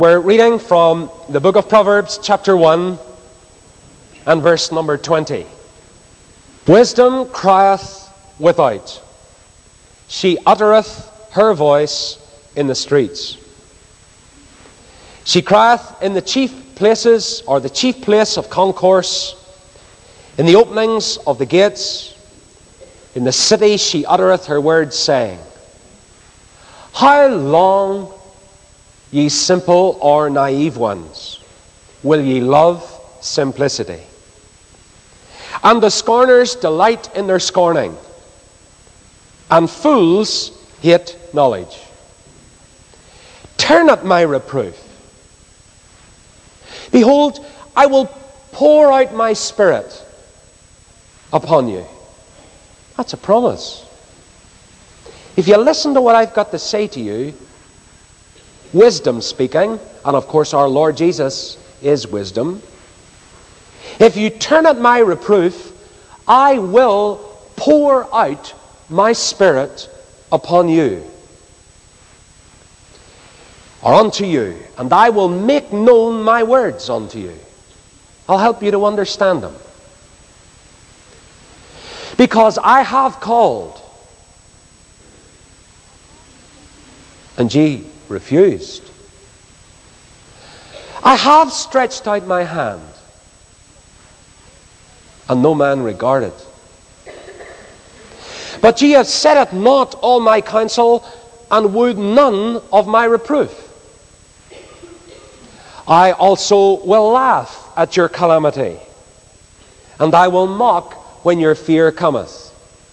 We're reading from the book of Proverbs, chapter 1, and verse number 20. Wisdom crieth without, she uttereth her voice in the streets. She crieth in the chief places, or the chief place of concourse, in the openings of the gates. In the city she uttereth her words, saying, How long, ye simple or naive ones, will ye love simplicity? And the scorners delight in their scorning, and fools hate knowledge. Turn at my reproof. Behold, I will pour out my spirit upon you. That's a promise. If you listen to what I've got to say to you, wisdom speaking, and of course our Lord Jesus is wisdom. If you turn at my reproof, I will pour out my spirit upon you, or unto you, and I will make known my words unto you. I'll help you to understand them. Because I have called, and ye refused. I have stretched out my hand, and no man regarded. But ye have set at naught all my counsel, and would none of my reproof. I also will laugh at your calamity, and I will mock when your fear cometh.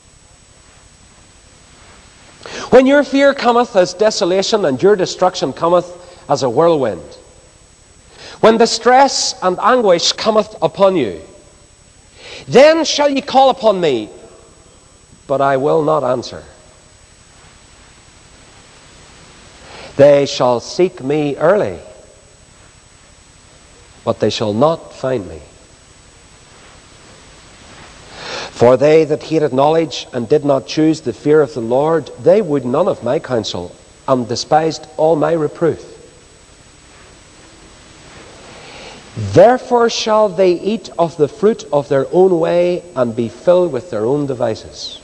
When your fear cometh as desolation, and your destruction cometh as a whirlwind. When distress and anguish cometh upon you, then shall ye call upon me, but I will not answer. They shall seek me early, but they shall not find me. For they that hated knowledge and did not choose the fear of the Lord, they would none of my counsel, and despised all my reproof. Therefore shall they eat of the fruit of their own way, and be filled with their own devices.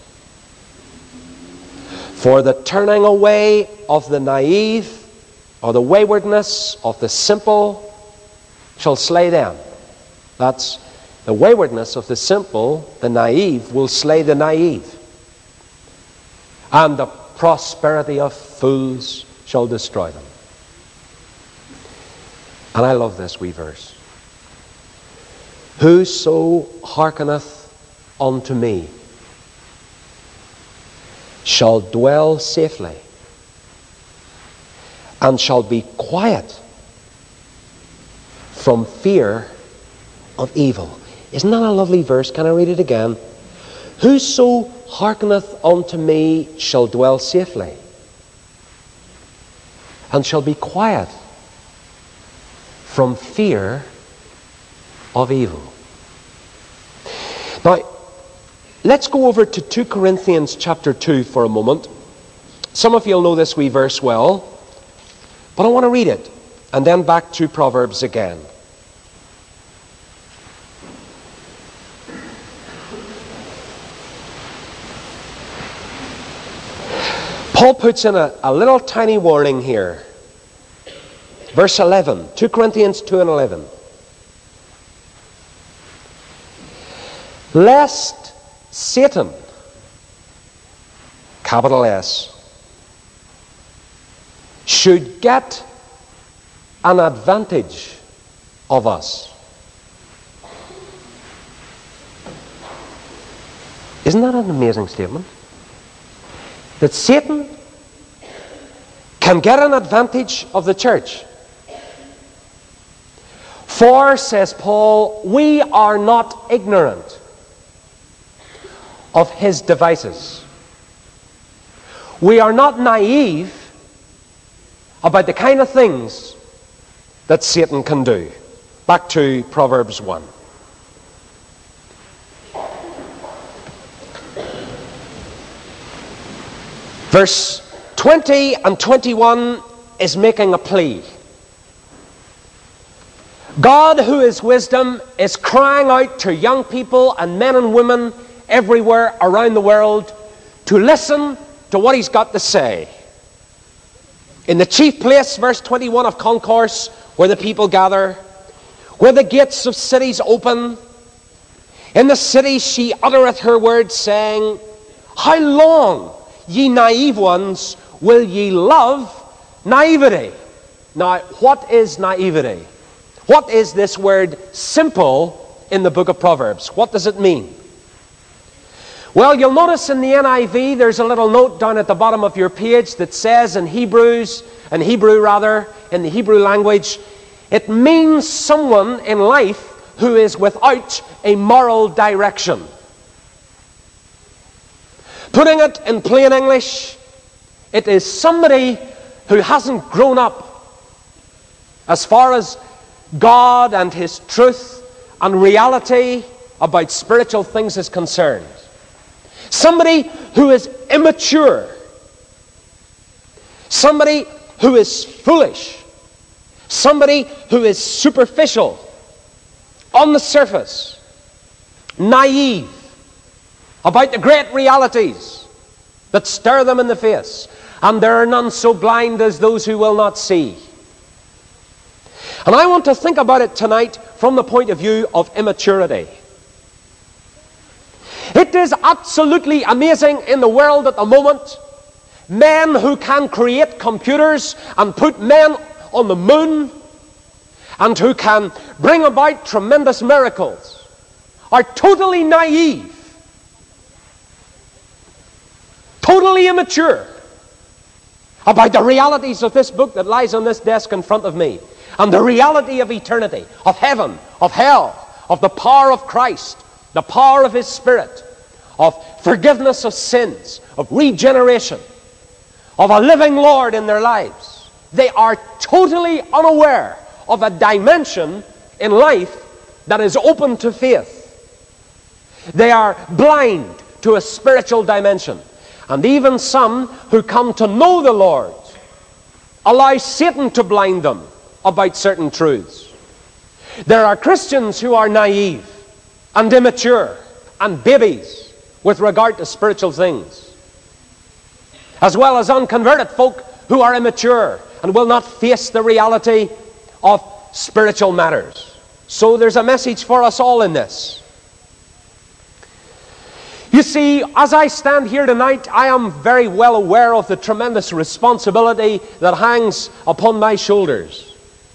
For the turning away of the naive, or the waywardness of the simple, shall slay them. That's the waywardness of the simple, the naive, will slay the naive. And the prosperity of fools shall destroy them. And I love this wee verse. Whoso hearkeneth unto me shall dwell safely, and shall be quiet from fear of evil. Isn't that a lovely verse? Can I read it again? Whoso hearkeneth unto me shall dwell safely, and shall be quiet from fear of evil. Now, let's go over to 2 Corinthians chapter 2 for a moment. Some of you will know this wee verse well, but I want to read it, and then back to Proverbs again. Paul puts in a little tiny warning here. Verse 11, 2 Corinthians 2 and 11. Lest Satan, capital S, should get an advantage of us. Isn't that an amazing statement? That Satan can get an advantage of the church. For, says Paul, we are not ignorant of his devices. We are not naive about the kind of things that Satan can do. Back to Proverbs 1. Verse 20 and 21 is making a plea. God, who is wisdom, is crying out to young people and men and women everywhere around the world to listen to what He's got to say. In the chief place, verse 21 of Concourse, where the people gather, where the gates of cities open, in the city she uttereth her word, saying, How long, ye naive ones, will ye love naivety? Now, what is naivety? What is this word simple in the book of Proverbs? What does it mean? Well, you'll notice in the NIV there's a little note down at the bottom of your page that says in Hebrew in the Hebrew language, it means someone in life who is without a moral direction. Putting it in plain English, it is somebody who hasn't grown up as far as God and His truth and reality about spiritual things is concerned. Somebody who is immature. Somebody who is foolish. Somebody who is superficial, on the surface, naive about the great realities that stare them in the face. And there are none so blind as those who will not see. And I want to think about it tonight from the point of view of immaturity. It is absolutely amazing in the world at the moment, men who can create computers and put men on the moon and who can bring about tremendous miracles are totally naive, totally immature about the realities of this book that lies on this desk in front of me, and the reality of eternity, of heaven, of hell, of the power of Christ, the power of His Spirit, of forgiveness of sins, of regeneration, of a living Lord in their lives. They are totally unaware of a dimension in life that is open to faith. They are blind to a spiritual dimension. And even some who come to know the Lord allow Satan to blind them about certain truths. There are Christians who are naive and immature and babies with regard to spiritual things, as well as unconverted folk who are immature and will not face the reality of spiritual matters. So there's a message for us all in this. You see, as I stand here tonight, I am very well aware of the tremendous responsibility that hangs upon my shoulders.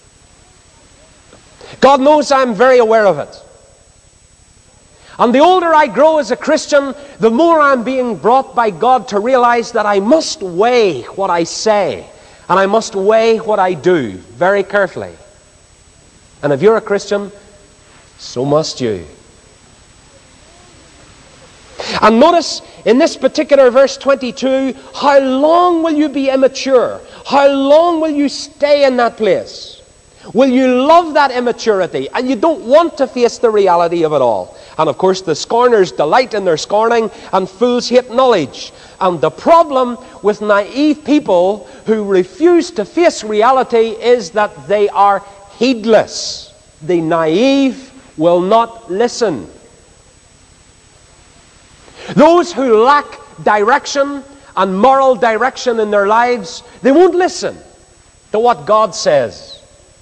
God knows I'm very aware of it. And the older I grow as a Christian, the more I'm being brought by God to realize that I must weigh what I say and I must weigh what I do very carefully. And if you're a Christian, so must you. And notice in this particular verse 22, how long will you be immature? How long will you stay in that place? Will you love that immaturity and you don't want to face the reality of it all? And of course the scorners delight in their scorning and fools hate knowledge. And the problem with naive people who refuse to face reality is that they are heedless. The naive will not listen. Those who lack direction and moral direction in their lives, they won't listen to what God says.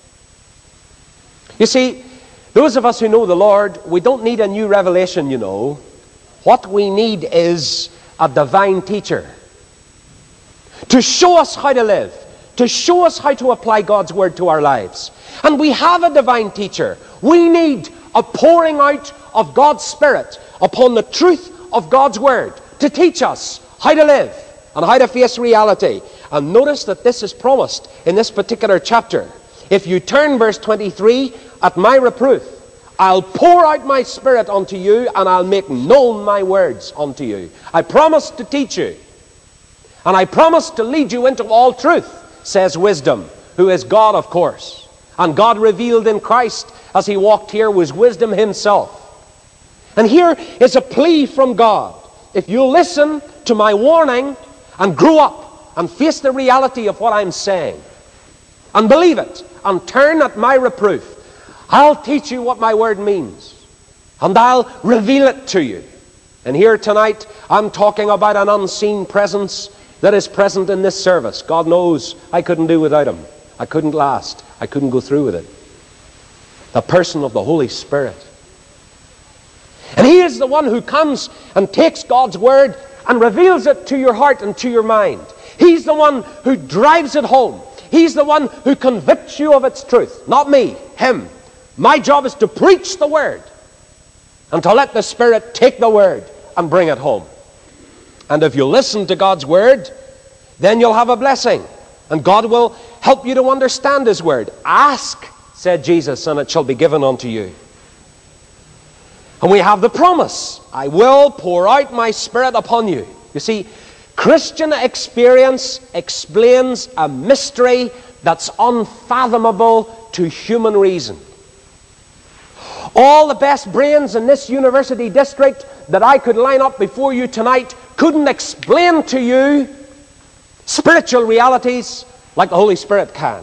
You see, those of us who know the Lord, we don't need a new revelation, you know. What we need is a divine teacher to show us how to live, to show us how to apply God's Word to our lives. And we have a divine teacher. We need a pouring out of God's Spirit upon the truth of God's Word to teach us how to live and how to face reality. And notice that this is promised in this particular chapter. If you turn verse 23, at my reproof, I'll pour out my Spirit unto you, and I'll make known my words unto you. I promise to teach you, and I promise to lead you into all truth, says wisdom, who is God, of course. And God revealed in Christ as He walked here was wisdom Himself. And here is a plea from God. If you'll listen to my warning and grow up and face the reality of what I'm saying and believe it and turn at my reproof, I'll teach you what my word means, and I'll reveal it to you. And here tonight, I'm talking about an unseen presence that is present in this service. God knows I couldn't do without him. I couldn't last. I couldn't go through with it. The person of the Holy Spirit. And he is the one who comes and takes God's word and reveals it to your heart and to your mind. He's the one who drives it home. He's the one who convicts you of its truth. Not me, him. My job is to preach the word and to let the Spirit take the word and bring it home. And if you listen to God's word, then you'll have a blessing. And God will help you to understand his word. Ask, said Jesus, and it shall be given unto you. And we have the promise, I will pour out my Spirit upon you. You see, Christian experience explains a mystery that's unfathomable to human reason. All the best brains in this university district that I could line up before you tonight couldn't explain to you spiritual realities like the Holy Spirit can.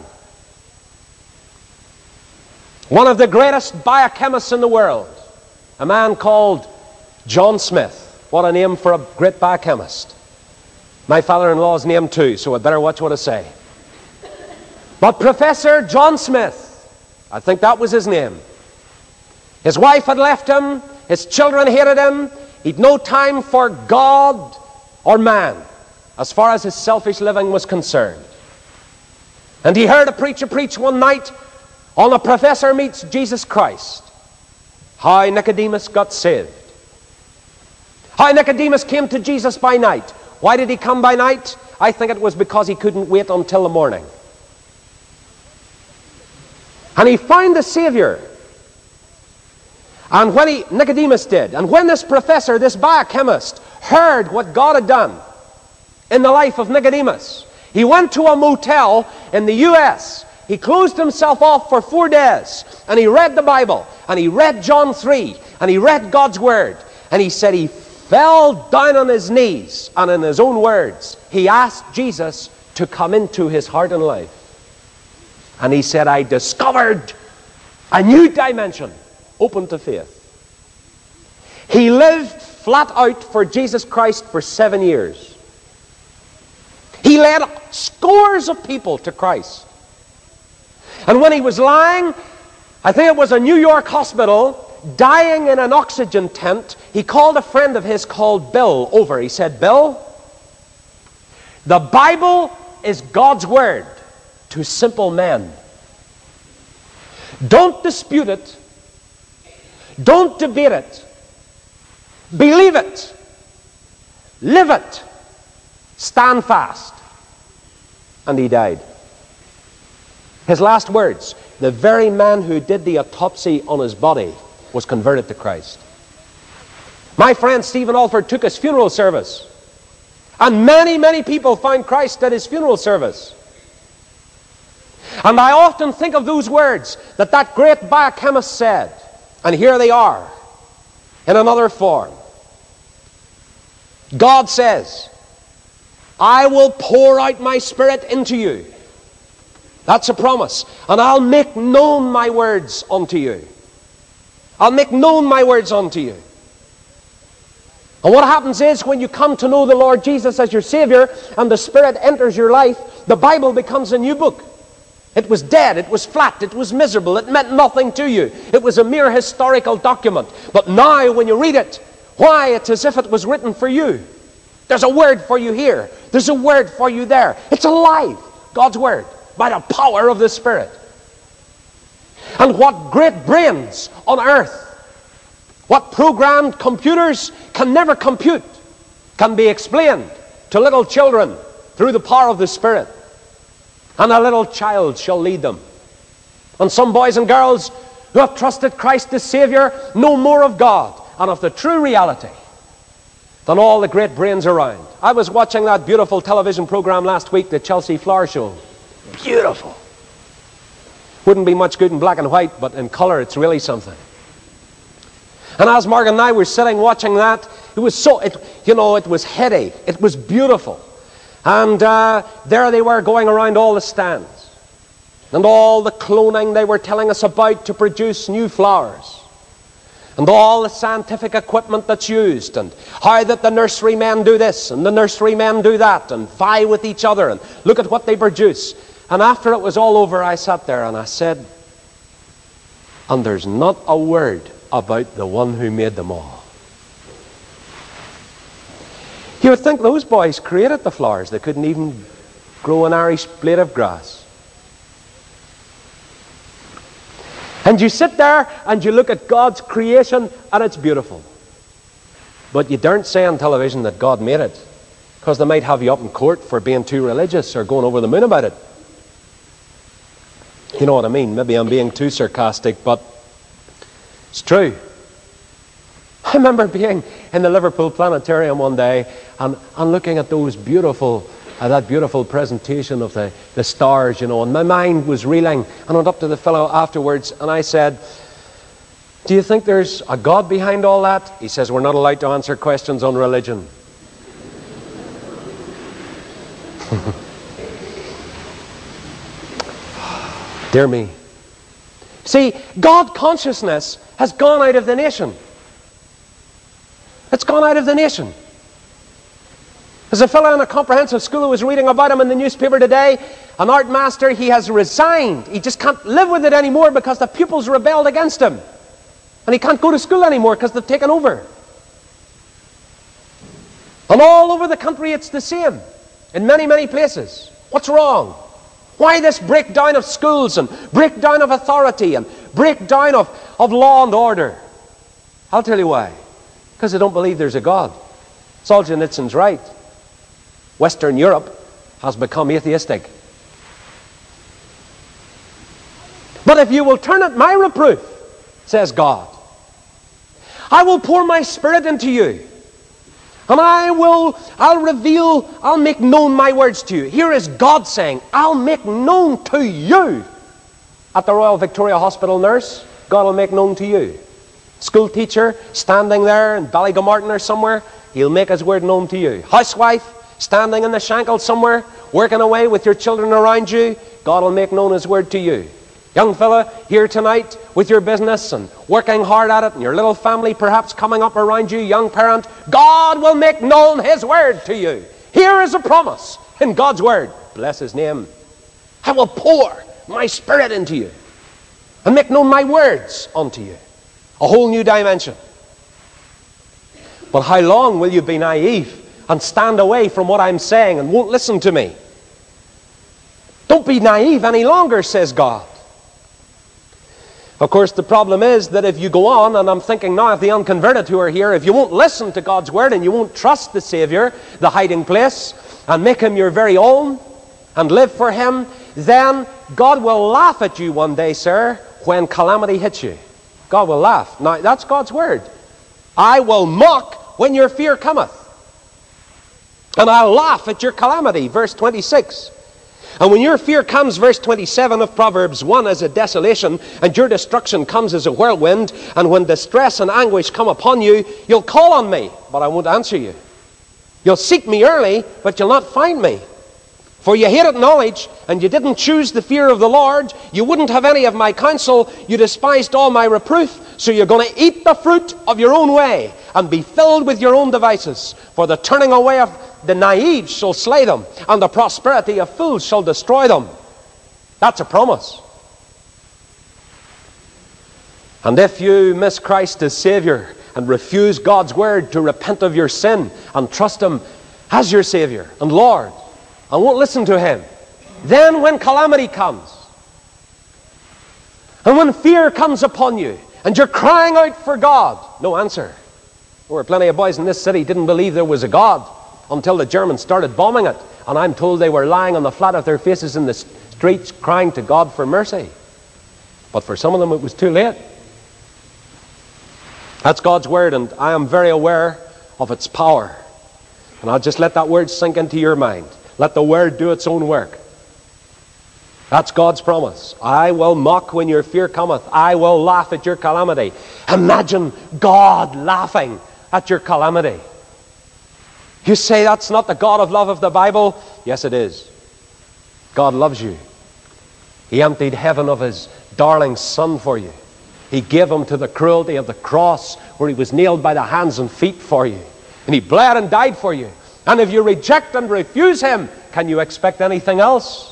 One of the greatest biochemists in the world, a man called John Smith. What a name for a great biochemist. My father-in-law's name too, so I'd better watch what I say. But Professor John Smith, I think that was his name. His wife had left him, his children hated him, he'd no time for God or man, as far as his selfish living was concerned. And he heard a preacher preach one night on A Professor Meets Jesus Christ. How Nicodemus got saved. How Nicodemus came to Jesus by night. Why did he come by night? I think it was because he couldn't wait until the morning. And he found the Savior. And when Nicodemus did, and when this professor, this biochemist, heard what God had done in the life of Nicodemus, he went to a motel in the U.S. He closed himself off for 4 days, and he read the Bible, and he read John 3, and he read God's Word, and he said he fell down on his knees, and in his own words, he asked Jesus to come into his heart and life. And he said, I discovered a new dimension open to faith. He lived flat out for Jesus Christ for 7 years. He led scores of people to Christ. And when he was lying, I think it was a New York hospital, dying in an oxygen tent, he called a friend of his called Bill over. He said, Bill, the Bible is God's Word to simple men. Don't dispute it. Don't debate it. Believe it. Live it. Stand fast. And he died. His last words, the very man who did the autopsy on his body was converted to Christ. My friend Stephen Alford took his funeral service. And many, many people found Christ at his funeral service. And I often think of those words that great biochemist said. And here they are, in another form. God says, I will pour out my Spirit into you. That's a promise. And I'll make known my words unto you. I'll make known my words unto you. And what happens is, when you come to know the Lord Jesus as your Savior, and the Spirit enters your life, the Bible becomes a new book. It was dead, it was flat, it was miserable, it meant nothing to you. It was a mere historical document. But now when you read it, why, it's as if it was written for you. There's a word for you here. There's a word for you there. It's alive, God's Word, by the power of the Spirit. And what great brains on earth, what programmed computers can never compute, can be explained to little children through the power of the Spirit. And a little child shall lead them. And some boys and girls who have trusted Christ as Savior know more of God and of the true reality than all the great brains around. I was watching that beautiful television program last week, the Chelsea Flower Show. Beautiful. Wouldn't be much good in black and white, but in color it's really something. And as Morgan and I were sitting watching that, it was it was heady. It was beautiful. And there they were going around all the stands. and all the cloning they were telling us about to produce new flowers, and all the scientific equipment that's used, and how that the nurserymen do this and the nurserymen do that, and vie with each other, and look at what they produce. And after it was all over, I sat there and I said, and there's not a word about the one who made them all. You would think those boys created the flowers. They couldn't even grow an Irish blade of grass. And you sit there and you look at God's creation and it's beautiful. But you daren't say on television that God made it, because they might have you up in court for being too religious or going over the moon about it. You know what I mean? Maybe I'm being too sarcastic, but it's true. I remember being in the Liverpool Planetarium one day and looking at those beautiful, that beautiful presentation of the stars, you know, and my mind was reeling. And I went up to the fellow afterwards and I said, do you think there's a God behind all that? He says, we're not allowed to answer questions on religion. Dear me. See, God consciousness has gone out of the nation. It's gone out of the nation. There's a fellow in a comprehensive school who was reading about him in the newspaper today, an art master. He has resigned. He just can't live with it anymore because the pupils rebelled against him. And he can't go to school anymore because they've taken over. And all over the country it's the same. In many, many places. What's wrong? Why this breakdown of schools and breakdown of authority and breakdown of law and order? I'll tell you why. Because they don't believe there's a God. Solzhenitsyn's right. Western Europe has become atheistic. But if you will turn at my reproof, says God, I will pour my Spirit into you. And I'll make known my words to you. Here is God saying, I'll make known to you. At the Royal Victoria Hospital nurse, God will make known to you. School teacher standing there in Ballygomartin or somewhere, He'll make His word known to you. Housewife standing in the Shankill somewhere, working away with your children around you, God will make known His word to you. Young fella, here tonight with your business and working hard at it, and your little family perhaps coming up around you, young parent, God will make known His word to you. Here is a promise in God's word. Bless His name. I will pour my Spirit into you and make known my words unto you. A whole new dimension. But how long will you be naive and stand away from what I'm saying and won't listen to me? Don't be naive any longer, says God. Of course, the problem is that if you go on, and I'm thinking now of the unconverted who are here, if you won't listen to God's word and you won't trust the Savior, the hiding place, and make Him your very own, and live for Him, then God will laugh at you one day, sir, when calamity hits you. God will laugh. Now, that's God's word. I will mock when your fear cometh, and I'll laugh at your calamity, verse 26. And when your fear comes, verse 27 of Proverbs 1, as a desolation, and your destruction comes as a whirlwind, and when distress and anguish come upon you, you'll call on me, but I won't answer you. You'll seek me early, but you'll not find me. For you hated knowledge, and you didn't choose the fear of the Lord. You wouldn't have any of my counsel. You despised all my reproof. So you're going to eat the fruit of your own way, and be filled with your own devices. For the turning away of the naive shall slay them, and the prosperity of fools shall destroy them. That's a promise. And if you miss Christ as Savior and refuse God's word to repent of your sin and trust Him as your Savior and Lord, and won't listen to Him, then when calamity comes, and when fear comes upon you, and you're crying out for God, no answer. There were plenty of boys in this city didn't believe there was a God until the Germans started bombing it. And I'm told they were lying on the flat of their faces in the streets crying to God for mercy. But for some of them it was too late. That's God's word, and I am very aware of its power. And I'll just let that word sink into your mind. Let the word do its own work. That's God's promise. I will mock when your fear cometh. I will laugh at your calamity. Imagine God laughing at your calamity. You say that's not the God of love of the Bible? Yes, it is. God loves you. He emptied heaven of his darling Son for you. He gave him to the cruelty of the cross, where he was nailed by the hands and feet for you. And he bled and died for you. And if you reject and refuse him, can you expect anything else?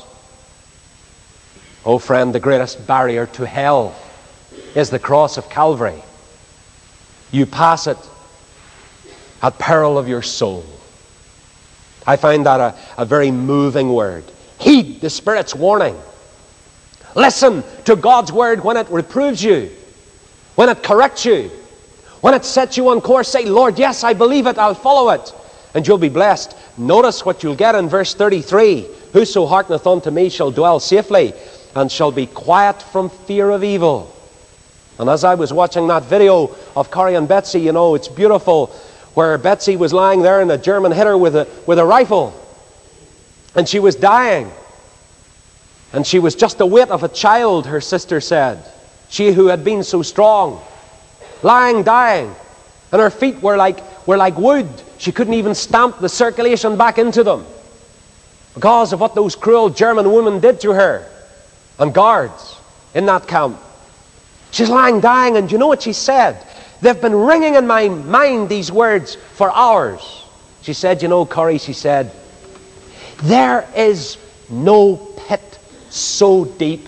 Oh friend, the greatest barrier to hell is the cross of Calvary. You pass it at peril of your soul. I find that a very moving word. Heed the Spirit's warning. Listen to God's word when it reproves you, when it corrects you, when it sets you on course. Say, Lord, yes, I believe it, I'll follow it, and you'll be blessed. Notice what you'll get in verse 33. Whoso hearkeneth unto me shall dwell safely, and shall be quiet from fear of evil. And as I was watching that video of Corrie and Betsy, you know, it's beautiful, where Betsy was lying there and a German hit her with a rifle. And she was dying. And she was just the weight of a child, her sister said. She who had been so strong. Lying, dying. And her feet were like wood. She couldn't even stamp the circulation back into them, because of what those cruel German women did to her and guards in that camp. She's lying, dying, and you know what she said? They've been ringing in my mind, these words, for hours. She said, you know, Corrie, she said, there is no pit so deep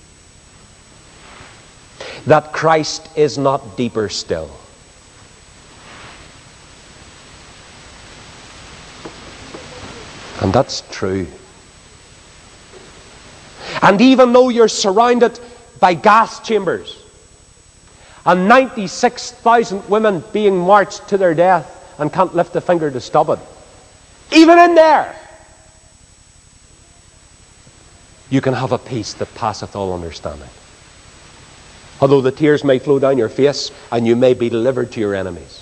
that Christ is not deeper still. And that's true. And even though you're surrounded by gas chambers and 96,000 women being marched to their death and can't lift a finger to stop it, even in there, you can have a peace that passeth all understanding. Although the tears may flow down your face and you may be delivered to your enemies.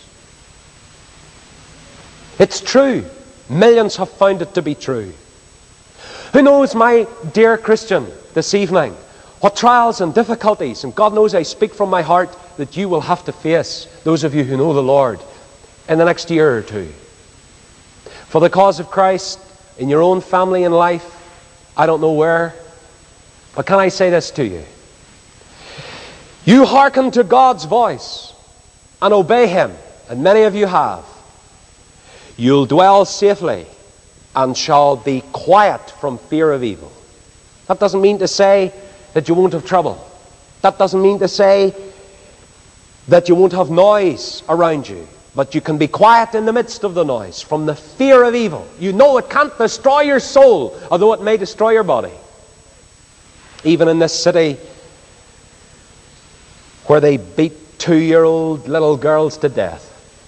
It's true. Millions have found it to be true. Who knows, my dear Christian, this evening, what trials and difficulties, and God knows I speak from my heart, that you will have to face, those of you who know the Lord, in the next year or two. For the cause of Christ, in your own family and life, I don't know where, but can I say this to you? You hearken to God's voice and obey Him, and many of you have. You'll dwell safely and shall be quiet from fear of evil. That doesn't mean to say that you won't have trouble. That doesn't mean to say that you won't have noise around you. But you can be quiet in the midst of the noise from the fear of evil. You know it can't destroy your soul, although it may destroy your body. Even in this city where they beat 2-year-old little girls to death.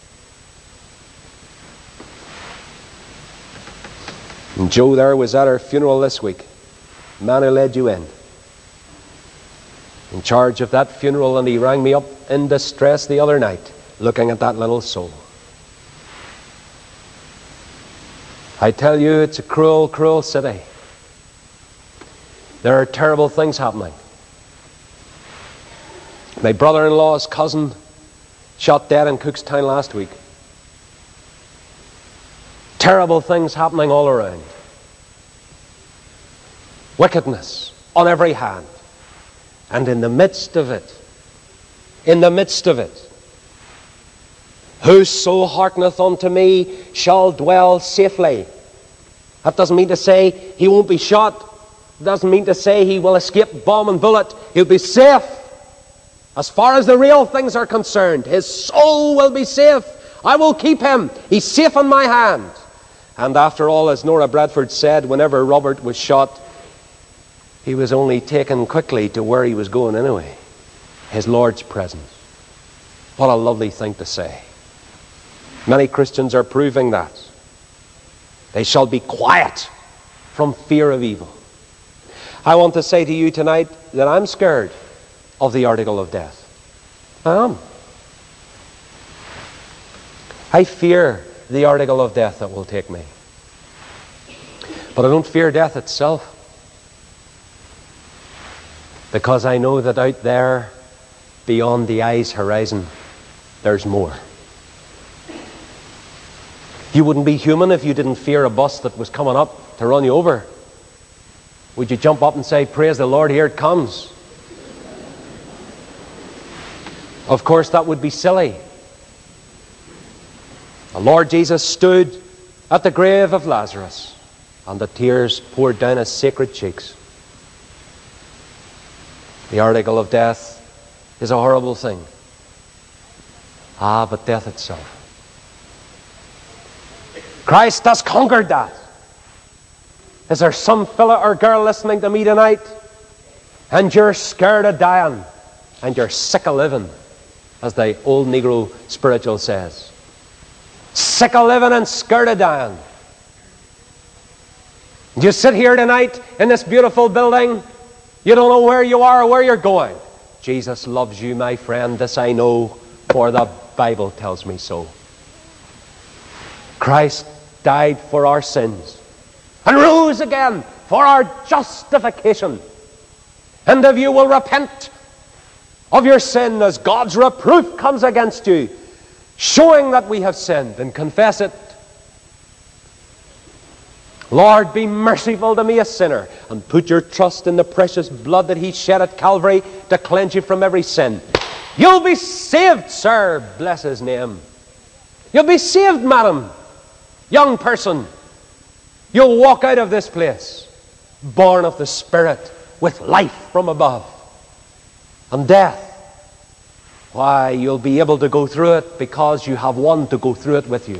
And Joe there was at her funeral this week. The man who led you in charge of that funeral, and he rang me up in distress the other night, looking at that little soul. I tell you, it's a cruel, cruel city. There are terrible things happening. My brother-in-law's cousin shot dead in Cookstown last week. Terrible things happening all around. Wickedness on every hand. And in the midst of it, whoso hearkeneth unto me shall dwell safely. That doesn't mean to say he won't be shot. It doesn't mean to say he will escape bomb and bullet. He'll be safe. As far as the real things are concerned, his soul will be safe. I will keep him. He's safe in my hand. And after all, as Nora Bradford said, whenever Robert was shot, he was only taken quickly to where he was going anyway. His Lord's presence. What a lovely thing to say. Many Christians are proving that. They shall be quiet from fear of evil. I want to say to you tonight that I'm scared of the article of death. I am. I fear the article of death that will take me. But I don't fear death itself, because I know that out there, beyond the eye's horizon, there's more. You wouldn't be human if you didn't fear a bus that was coming up to run you over. Would you jump up and say, "Praise the Lord, here it comes"? Of course, that would be silly. The Lord Jesus stood at the grave of Lazarus, and the tears poured down his sacred cheeks. The article of death is a horrible thing. But death itself. Christ has conquered that. Is there some fella or girl listening to me tonight, and you're scared of dying, and you're sick of living, as the old Negro spiritual says? Sick of living and scared of dying. You sit here tonight in this beautiful building, you don't know where you are or where you're going. Jesus loves you, my friend, this I know, for the Bible tells me so. Christ died for our sins and rose again for our justification. And if you will repent of your sin as God's reproof comes against you, showing that we have sinned, and confess it, Lord, be merciful to me, a sinner, and put your trust in the precious blood that He shed at Calvary to cleanse you from every sin, you'll be saved, sir. Bless His name. You'll be saved, madam, young person. You'll walk out of this place born of the Spirit with life from above. And death, why, you'll be able to go through it because you have one to go through it with you.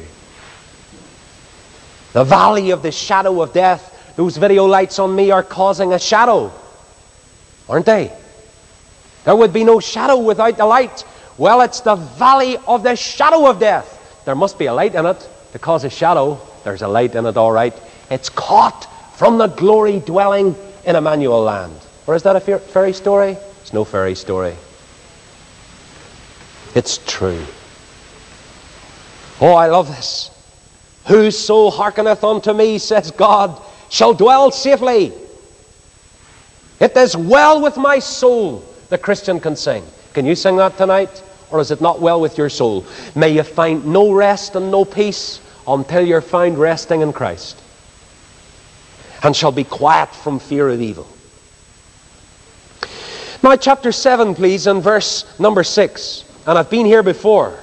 The valley of the shadow of death, those video lights on me are causing a shadow, aren't they? There would be no shadow without the light. Well, it's the valley of the shadow of death. There must be a light in it to cause a shadow. There's a light in it, all right. It's caught from the glory dwelling in Emmanuel land. Or is that a fairy story? It's no fairy story. It's true. Oh, I love this. Whoso hearkeneth unto me, says God, shall dwell safely. It is well with my soul, the Christian can sing. Can you sing that tonight? Or is it not well with your soul? May you find no rest and no peace until you're found resting in Christ, and shall be quiet from fear of evil. Now chapter 7, please, and verse number 6. And I've been here before.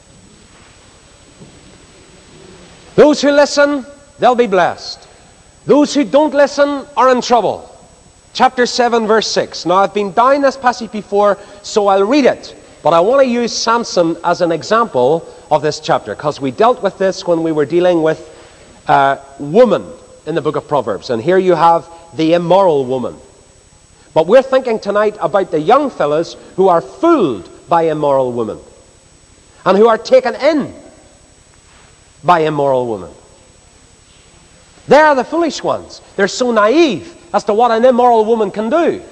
Those who listen, they'll be blessed. Those who don't listen are in trouble. Chapter 7, verse 6. Now, I've been down this passage before, so I'll read it. But I want to use Samson as an example of this chapter, because we dealt with this when we were dealing with woman in the book of Proverbs. And here you have the immoral woman. But we're thinking tonight about the young fellas who are fooled by immoral women, and who are taken in by immoral women. They're the foolish ones. They're so naive as to what an immoral woman can do.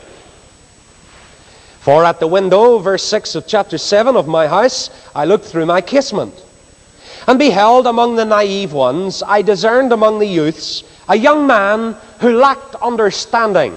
For at the window, verse 6 of chapter 7 of my house, I looked through my casement, and beheld among the naive ones, I discerned among the youths, a young man who lacked understanding,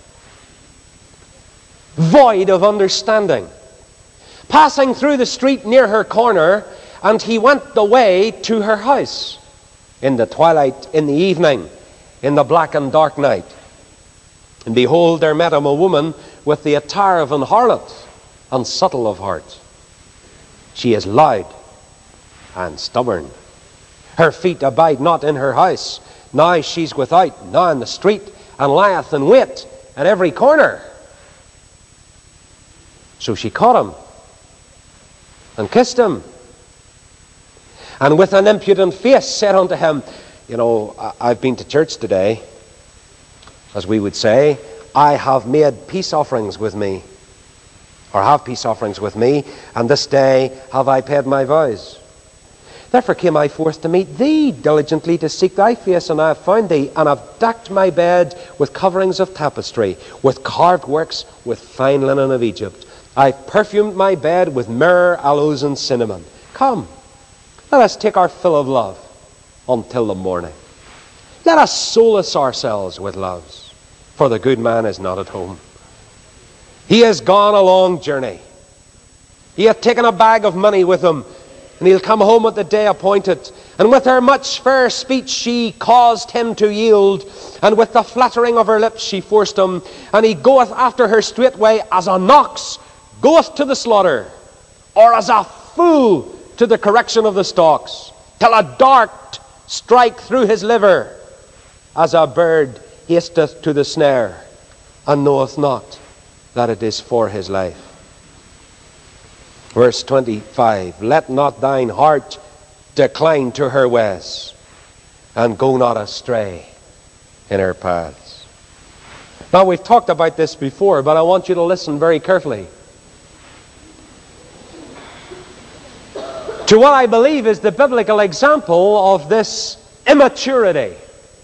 void of understanding, passing through the street near her corner, and he went the way to her house in the twilight, in the evening, in the black and dark night. And behold, there met him a woman with the attire of an harlot, and subtle of heart. She is loud and stubborn. Her feet abide not in her house. Now she's without, now in the street, and lieth in wait at every corner. So she caught him and kissed him, and with an impudent face said unto him, you know, I've been to church today, as we would say. I have made peace offerings with me, or have peace offerings with me, and this day have I paid my vows. Therefore came I forth to meet thee, diligently to seek thy face, and I have found thee, and have decked my bed with coverings of tapestry, with carved works, with fine linen of Egypt. I perfumed my bed with myrrh, aloes, and cinnamon. Come, let us take our fill of love until the morning. Let us solace ourselves with loves, for the good man is not at home. He has gone a long journey. He hath taken a bag of money with him, and he'll come home at the day appointed. And with her much fair speech she caused him to yield, and with the flattering of her lips she forced him. And he goeth after her straightway, as an ox goeth to the slaughter, or as a fool to the correction of the stocks, till a dart strike through his liver, as a bird hasteth to the snare, and knoweth not that it is for his life. Verse 25, let not thine heart decline to her ways, and go not astray in her paths. Now, we've talked about this before, but I want you to listen very carefully to what I believe is the biblical example of this immaturity.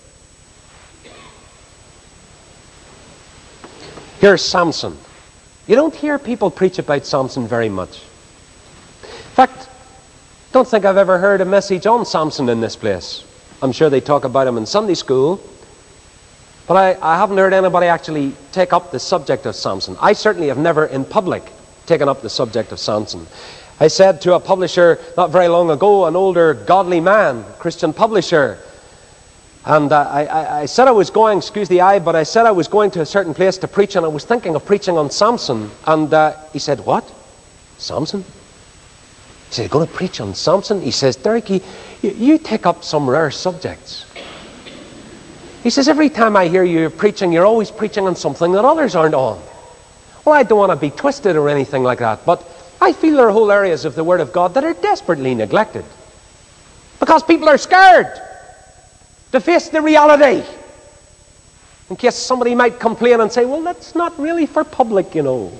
Here's Samson. You don't hear people preach about Samson very much. In fact, I don't think I've ever heard a message on Samson in this place. I'm sure they talk about him in Sunday school, but I haven't heard anybody actually take up the subject of Samson. I certainly have never in public taken up the subject of Samson. I said to a publisher not very long ago, an older godly man, Christian publisher, and I said I was going, excuse the eye, but I said I was going to a certain place to preach, and I was thinking of preaching on Samson. And he said, what? Samson? He said, you're going to preach on Samson? He says, Derek, you take up some rare subjects. He says, every time I hear you preaching, you're always preaching on something that others aren't on. Well, I don't want to be twisted or anything like that, but I feel there are whole areas of the Word of God that are desperately neglected, because people are scared to face the reality, in case somebody might complain and say, well, that's not really for public, you know.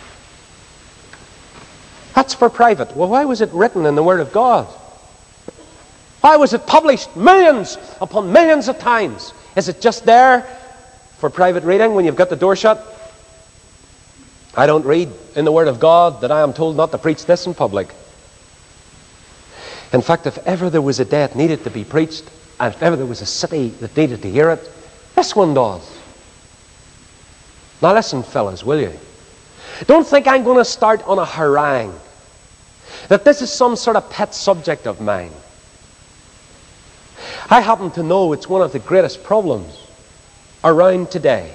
That's for private. Well, why was it written in the Word of God? Why was it published millions upon millions of times? Is it just there for private reading when you've got the door shut? I don't read in the Word of God that I am told not to preach this in public. In fact, if ever there was a day it needed to be preached, and if ever there was a city that needed to hear it, this one does. Now listen, fellas, will you? Don't think I'm going to start on a harangue, that this is some sort of pet subject of mine. I happen to know it's one of the greatest problems around today,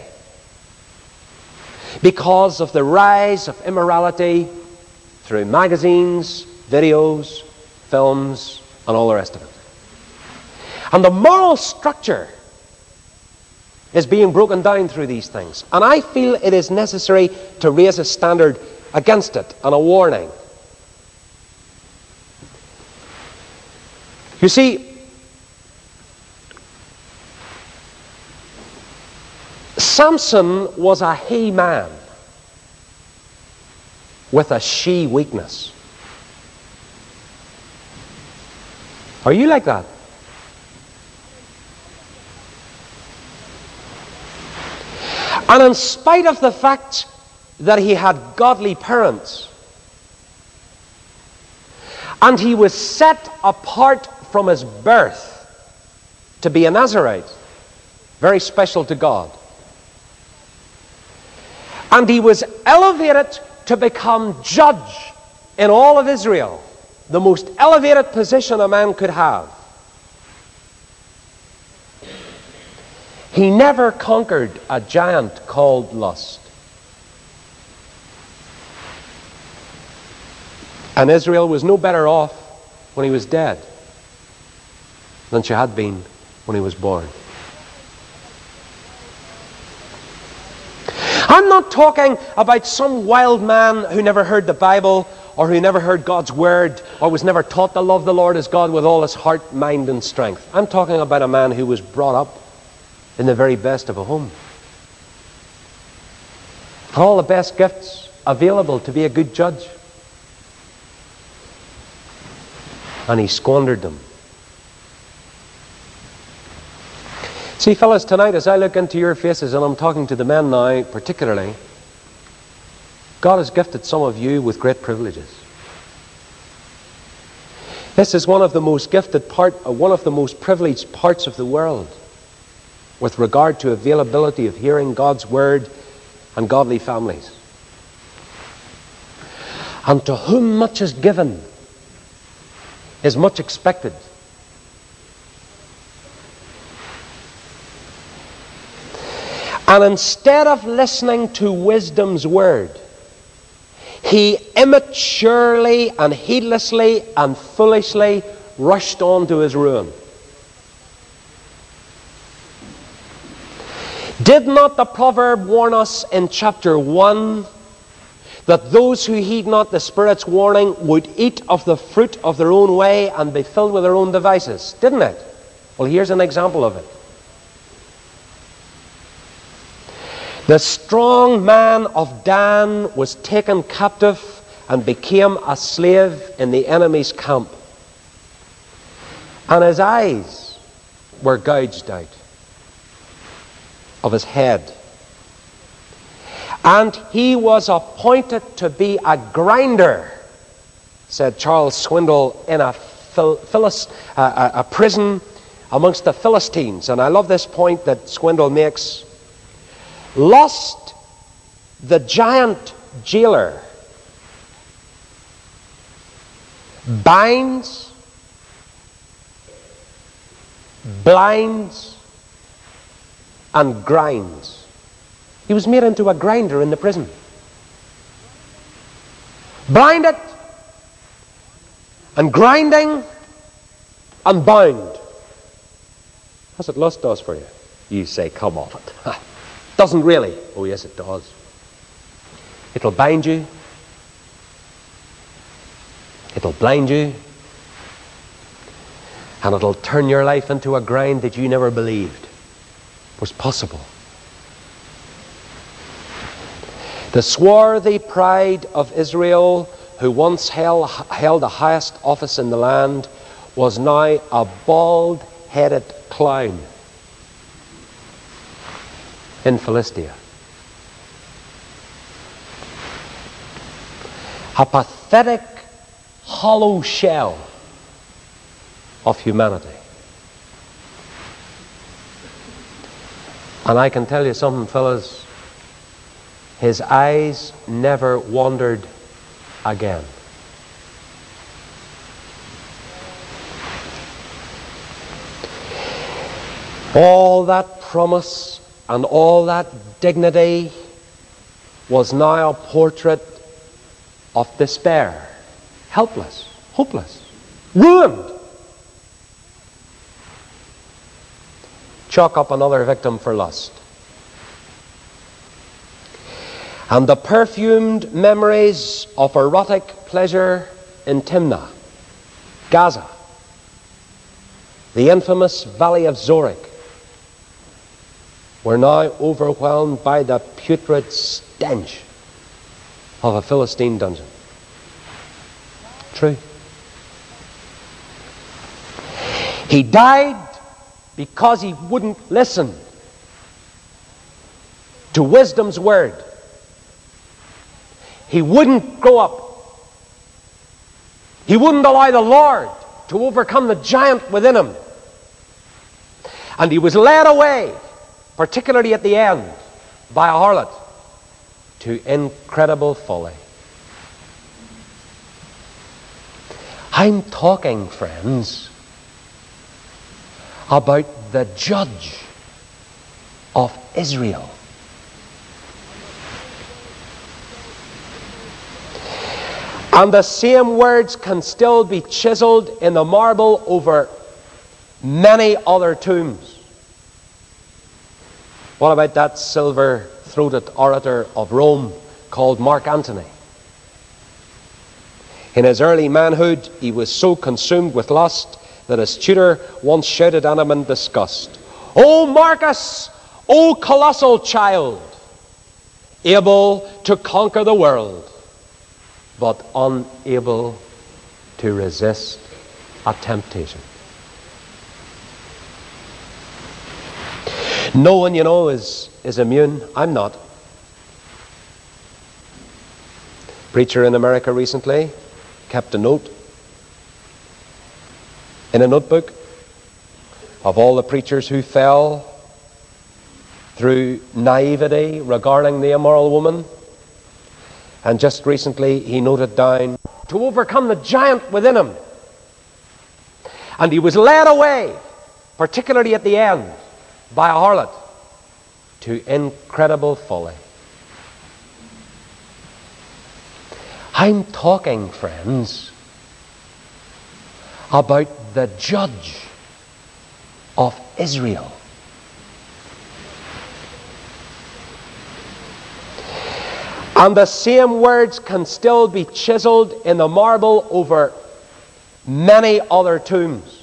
because of the rise of immorality through magazines, videos, films, and all the rest of it. And the moral structure is being broken down through these things. And I feel it is necessary to raise a standard against it and a warning. You see, Samson was a he man with a she weakness. Are you like that? And in spite of the fact that he had godly parents, and he was set apart from his birth to be a Nazirite, very special to God, and he was elevated to become judge in all of Israel, the most elevated position a man could have, he never conquered a giant called lust. And Israel was no better off when he was dead than she had been when he was born. I'm not talking about some wild man who never heard the Bible, or who never heard God's Word, or was never taught to love the Lord as God with all his heart, mind, and strength. I'm talking about a man who was brought up in the very best of a home, all the best gifts available to be a good judge, and he squandered them. See, fellas, tonight as I look into your faces, and I'm talking to the men now particularly, God has gifted some of you with great privileges. This is one of the most one of the most privileged parts of the world with regard to availability of hearing God's Word and godly families. And to whom much is given, is much expected. And instead of listening to wisdom's word, he immaturely and heedlessly and foolishly rushed on to his ruin. Did not the proverb warn us in chapter 1 that those who heed not the Spirit's warning would eat of the fruit of their own way and be filled with their own devices? Didn't it? Well, here's an example of it. The strong man of Dan was taken captive and became a slave in the enemy's camp. And his eyes were gouged out of his head. And he was appointed to be a grinder, said Charles Swindoll, in a prison amongst the Philistines. And I love this point that Swindoll makes. Lust, the giant jailer, binds, blinds, and grinds. He was made into a grinder in the prison. Blinded, and grinding, and bound. That's what lust does for you. You say, come off it. Doesn't really. Oh yes, it does. It'll bind you. It'll blind you. And it'll turn your life into a grind that you never believed was possible. The swarthy pride of Israel, who once held the highest office in the land, was now a bald-headed clown in Philistia. A pathetic, hollow shell of humanity. And I can tell you something, fellas, his eyes never wandered again. All that promise and all that dignity was now a portrait of despair. Helpless, hopeless, ruined. Chalk up another victim for lust. And the perfumed memories of erotic pleasure in Timnah, Gaza, the infamous valley of Zorek, were now overwhelmed by the putrid stench of a Philistine dungeon. True. He died because he wouldn't listen to wisdom's word. He wouldn't grow up. He wouldn't allow the Lord to overcome the giant within him. And he was led away, particularly at the end, by a harlot, to incredible folly. I'm talking, friends, about the judge of Israel. And the same words can still be chiseled in the marble over many other tombs. What about that silver-throated orator of Rome called Mark Antony? In his early manhood, he was so consumed with lust that his tutor once shouted at him in disgust, "O Marcus, O colossal child, able to conquer the world, but unable to resist a temptation." No one, you know, is immune. I'm not. Preacher in America recently kept a note in a notebook of all the preachers who fell through naivety regarding the immoral woman. And just recently he noted down, to overcome the giant within him, And he was led away, particularly at the end, by a harlot, to incredible folly. I'm talking, friends, about the judge of Israel. And the same words can still be chiseled in the marble over many other tombs.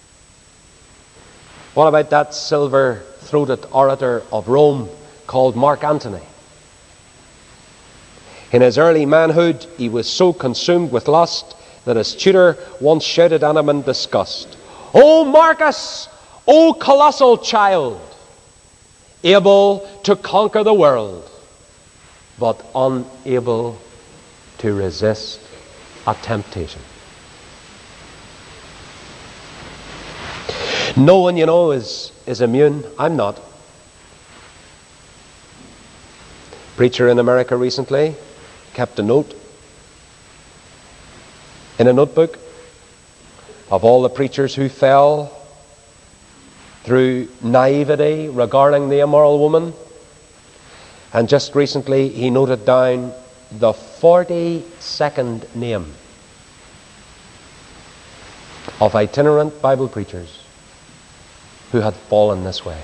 What about that silver-throated orator of Rome called Mark Antony? In his early manhood, he was so consumed with lust that his tutor once shouted at him in disgust, "O Marcus, O colossal child, able to conquer the world, but unable to resist a temptation." No one, is immune. I'm not. Preacher in America recently kept a note in a notebook of all the preachers who fell through naivety regarding the immoral woman. And just recently he noted down the 42nd name of itinerant Bible preachers who had fallen this way.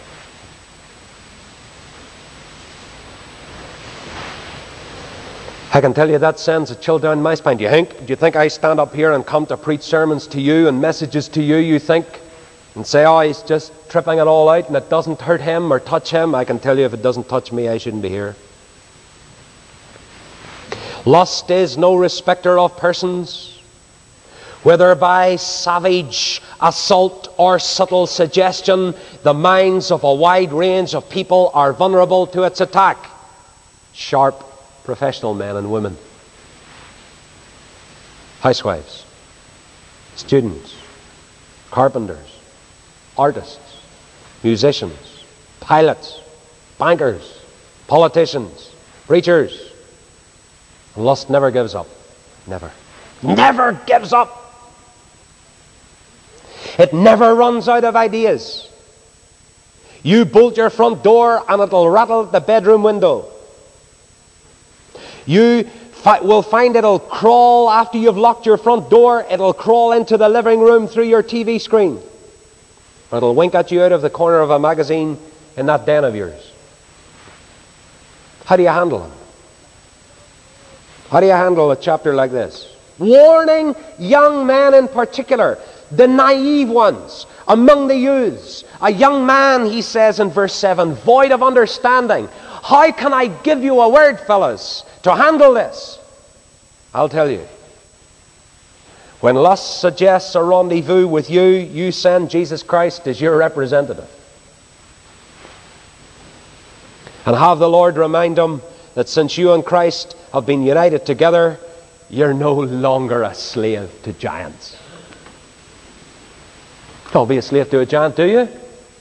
I can tell you that sends a chill down my spine. Do you think I stand up here and come to preach sermons to you and messages to you, you think, and say, oh, he's just tripping it all out and it doesn't hurt him or touch him? I can tell you if it doesn't touch me, I shouldn't be here. Lust is no respecter of persons. Whether by savage assault or subtle suggestion, the minds of a wide range of people are vulnerable to its attack. Sharp professional men and women, housewives, students, carpenters, artists, musicians, pilots, bankers, politicians, preachers. Lust never gives up. Never gives up. It never runs out of ideas. You bolt your front door and it'll rattle the bedroom window. You will find it'll crawl after you've locked your front door. It'll crawl into the living room through your TV screen. Or it'll wink at you out of the corner of a magazine in that den of yours. How do you handle them? How do you handle a chapter like this? Warning young men in particular, the naive ones among the youths. A young man, he says in verse 7, void of understanding. How can I give you a word, fellas, to handle this? I'll tell you. When lust suggests a rendezvous with you, you send Jesus Christ as your representative. And have the Lord remind them that since you and Christ have been united together, you're no longer a slave to giants. Don't be a slave to a giant, do you?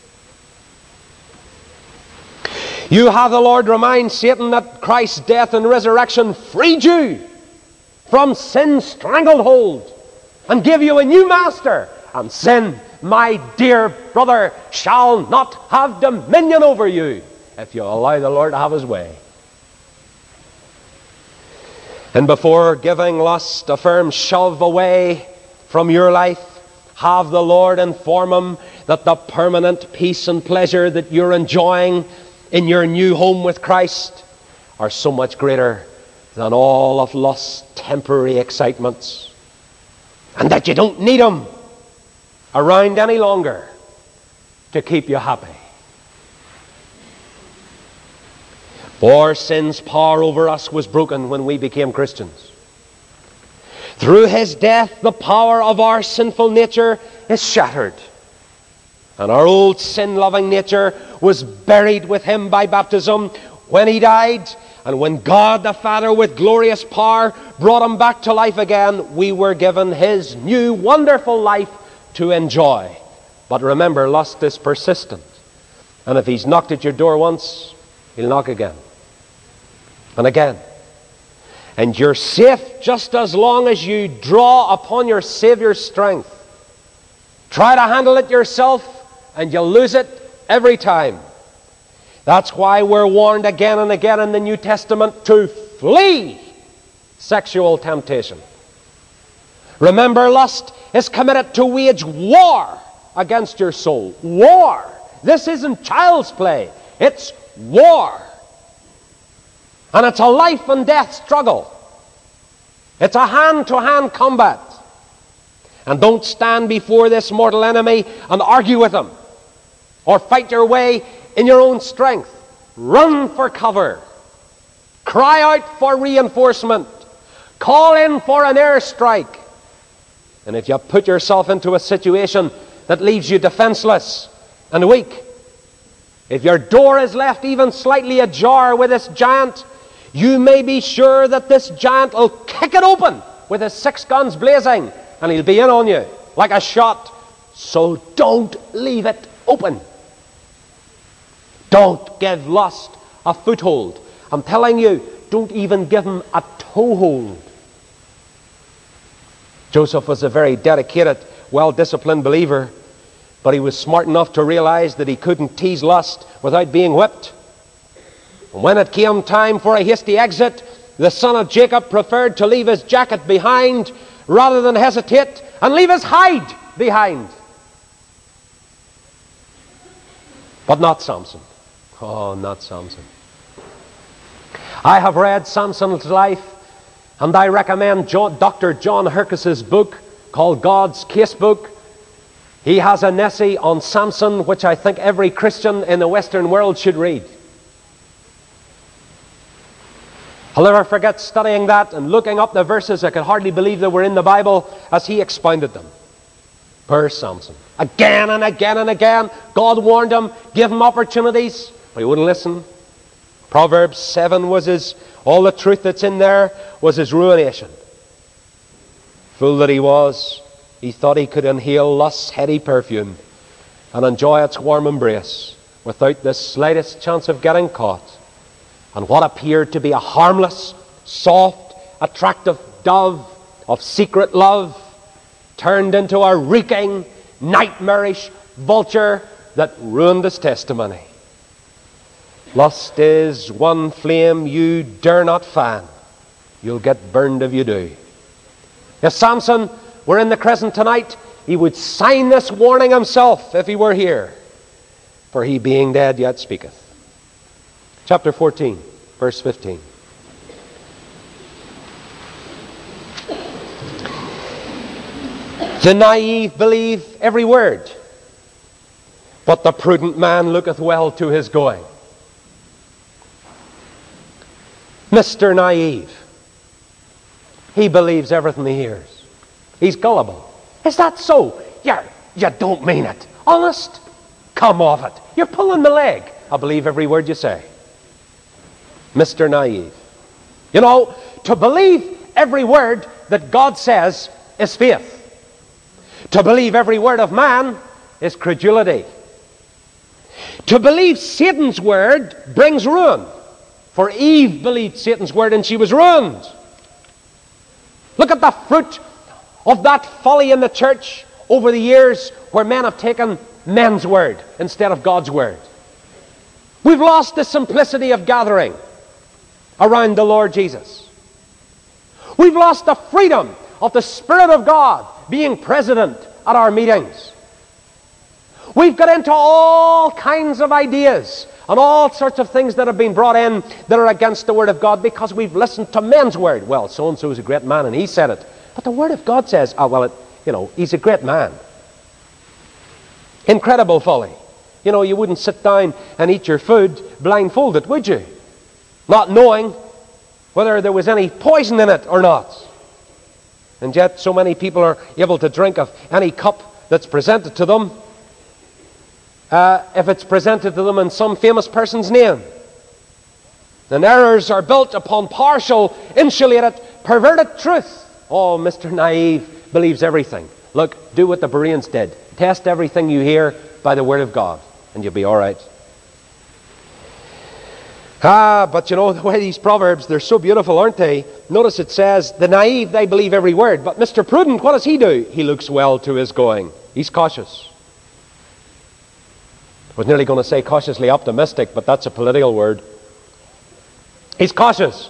You have the Lord remind Satan that Christ's death and resurrection freed you from sin's stranglehold and give you a new master. And sin, my dear brother, shall not have dominion over you if you allow the Lord to have his way. And before giving lust a firm shove away from your life, have the Lord inform him that the permanent peace and pleasure that you're enjoying in your new home with Christ are so much greater than all of lust's temporary excitements, and that you don't need him around any longer to keep you happy. For sin's power over us was broken when we became Christians. Through his death, the power of our sinful nature is shattered. And our old sin-loving nature was buried with him by baptism when he died. And when God the Father with glorious power brought him back to life again, we were given his new wonderful life to enjoy. But remember, lust is persistent. And if he's knocked at your door once, he'll knock again. And again. And you're safe just as long as you draw upon your Savior's strength Try to handle it yourself, and you'll lose it every time. That's why we're warned again and again in the New Testament to flee sexual temptation. Remember, lust is committed to wage war against your soul. War. This isn't child's play. It's war. And it's a life and death struggle. It's a hand-to-hand combat. And don't stand before this mortal enemy and argue with him, or fight your way in your own strength. Run for cover. Cry out for reinforcement. Call in for an airstrike. And if you put yourself into a situation that leaves you defenseless and weak, if your door is left even slightly ajar with this giant, you may be sure that this giant will kick it open with his 6 guns blazing, and he'll be in on you like a shot. So don't leave it open. Don't give lust a foothold. I'm telling you, don't even give him a toehold. Joseph was a very dedicated, well-disciplined believer, but he was smart enough to realize that he couldn't tease lust without being whipped. And when it came time for a hasty exit, the son of Jacob preferred to leave his jacket behind rather than hesitate and leave his hide behind. But not Samson. Oh, not Samson. I have read Samson's life, and I recommend Dr. John Herkes's book called God's Casebook. He has an essay on Samson, which I think every Christian in the Western world should read. I'll never forget studying that and looking up the verses. I could hardly believe they were in the Bible as he expounded them. Poor Samson. Again and again and again, God warned him, gave him opportunities, but he wouldn't listen. Proverbs 7 was all the truth that's in there was his ruination. Fool that he was, he thought he could inhale lust's heady perfume and enjoy its warm embrace without the slightest chance of getting caught. And what appeared to be a harmless, soft, attractive dove of secret love turned into a reeking, nightmarish vulture that ruined his testimony. Lust is one flame you dare not fan. You'll get burned if you do. If Samson were in the crescent tonight, he would sign this warning himself if he were here. For he being dead yet speaketh. Chapter 14, verse 15. The naive believe every word, but the prudent man looketh well to his going. Mr. Naive, he believes everything he hears. He's gullible. Is that so? You don't mean it. Honest? Come off it. You're pulling my leg. I believe every word you say. Mr. Naive. You know, to believe every word that God says is faith. To believe every word of man is credulity. To believe Satan's word brings ruin. For Eve believed Satan's word and she was ruined. Look at the fruit of that folly in the church over the years where men have taken men's word instead of God's word. We've lost the simplicity of gathering around the Lord Jesus. We've lost the freedom of the Spirit of God being president at our meetings. We've got into all kinds of ideas and all sorts of things that have been brought in that are against the Word of God because we've listened to men's word. Well, so-and-so is a great man and he said it. But the Word of God says, he's a great man. Incredible folly. You wouldn't sit down and eat your food blindfolded, would you? Not knowing whether there was any poison in it or not. And yet so many people are able to drink of any cup that's presented to them if it's presented to them in some famous person's name. And errors are built upon partial, insulated, perverted truth. Oh, Mr. Naive believes everything. Look, do what the Bereans did. Test everything you hear by the Word of God, and you'll be all right. But the way these Proverbs, they're so beautiful, aren't they? Notice it says, the naive, they believe every word. But Mr. Prudent, what does he do? He looks well to his going. He's cautious. I was nearly going to say cautiously optimistic, but that's a political word. He's cautious.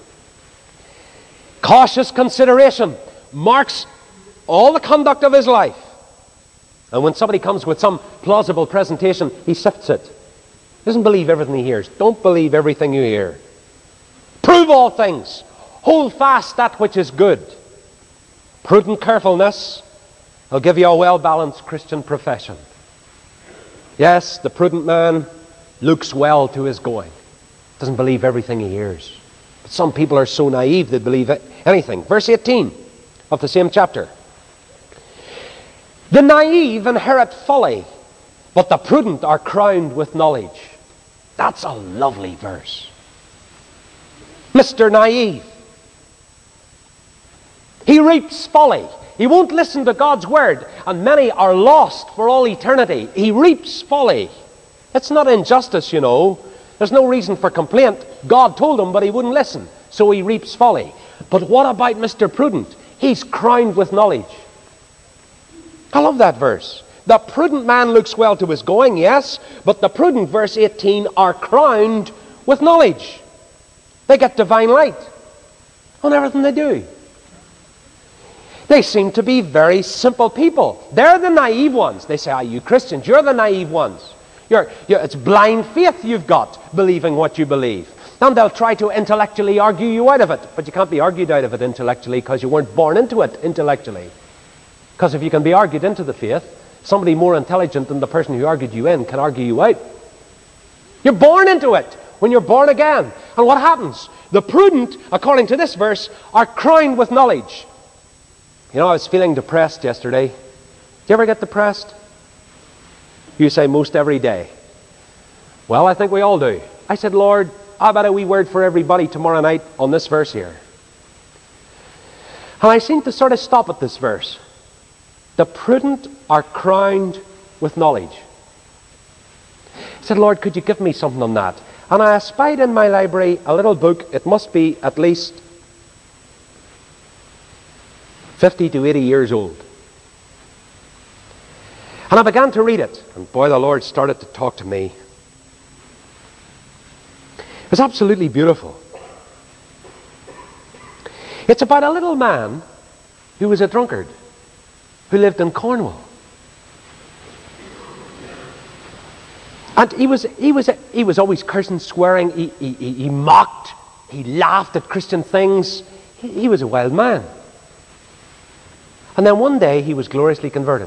Cautious consideration marks all the conduct of his life. And when somebody comes with some plausible presentation, he sifts it. He doesn't believe everything he hears. Don't believe everything you hear. Prove all things. Hold fast that which is good. Prudent carefulness will give you a well-balanced Christian profession. Yes, the prudent man looks well to his going. Doesn't believe everything he hears. But some people are so naive they believe anything. Verse 18 of the same chapter. The naive inherit folly, but the prudent are crowned with knowledge. That's a lovely verse. Mr. Naive. He reaps folly. He won't listen to God's word, and many are lost for all eternity. He reaps folly. It's not injustice, you know. There's no reason for complaint. God told him, but he wouldn't listen, so he reaps folly. But what about Mr. Prudent? He's crowned with knowledge. I love that verse. The prudent man looks well to his going, yes, but the prudent, verse 18, are crowned with knowledge. They get divine light on everything they do. They seem to be very simple people. They're the naive ones. They say, you Christians, you're the naive ones. It's blind faith you've got, believing what you believe. And they'll try to intellectually argue you out of it. But you can't be argued out of it intellectually because you weren't born into it intellectually. Because if you can be argued into the faith, somebody more intelligent than the person who argued you in can argue you out. You're born into it when you're born again. And what happens? The prudent, according to this verse, are crowned with knowledge. You know, I was feeling depressed yesterday. Do you ever get depressed? You say most every day. Well, I think we all do. I said, Lord, how about a wee word for everybody tomorrow night on this verse here? And I seem to sort of stop at this verse. The prudent are crowned with knowledge. I said, Lord, could you give me something on that? And I espied in my library a little book. It must be at least 50 to 80 years old. And I began to read it. And boy, the Lord started to talk to me. It was absolutely beautiful. It's about a little man who was a drunkard, who lived in Cornwall. And he was always cursing, swearing. He mocked. He laughed at Christian things. He was a wild man. And then one day he was gloriously converted.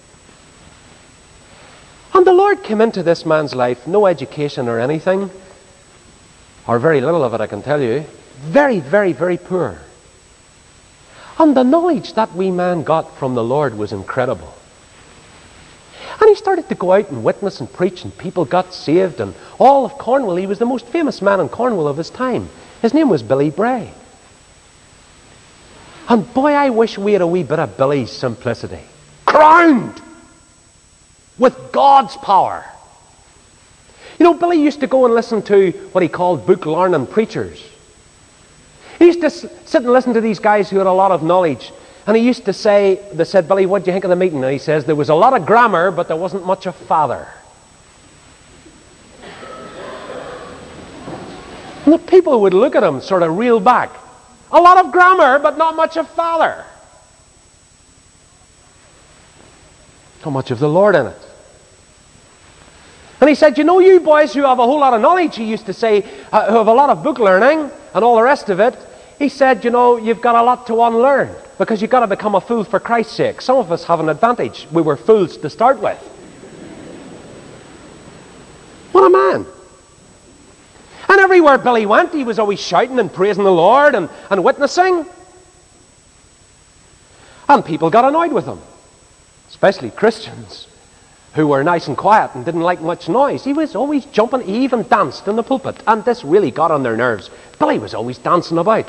And the Lord came into this man's life, no education or anything, or very little of it, I can tell you. Very, very, very poor. And the knowledge that wee man got from the Lord was incredible. And he started to go out and witness and preach, and people got saved, and all of Cornwall, he was the most famous man in Cornwall of his time. His name was Billy Bray. And boy, I wish we had a wee bit of Billy's simplicity. Crowned with God's power. You know, Billy used to go and listen to what he called book-learning preachers. He used to sit and listen to these guys who had a lot of knowledge. And he used to say, they said, Billy, what do you think of the meeting? And he says, there was a lot of grammar, but there wasn't much of father. And the people would look at him, sort of reel back. A lot of grammar, but not much of father. Not much of the Lord in it. And he said, you know, you boys who have a whole lot of knowledge, he used to say, who have a lot of book learning and all the rest of it, he said, you know, you've got a lot to unlearn because you've got to become a fool for Christ's sake. Some of us have an advantage. We were fools to start with. What a man. And everywhere Billy went, he was always shouting and praising the Lord and witnessing. And people got annoyed with him, especially Christians who were nice and quiet and didn't like much noise. He was always jumping. He even danced in the pulpit, and this really got on their nerves. Billy was always dancing about.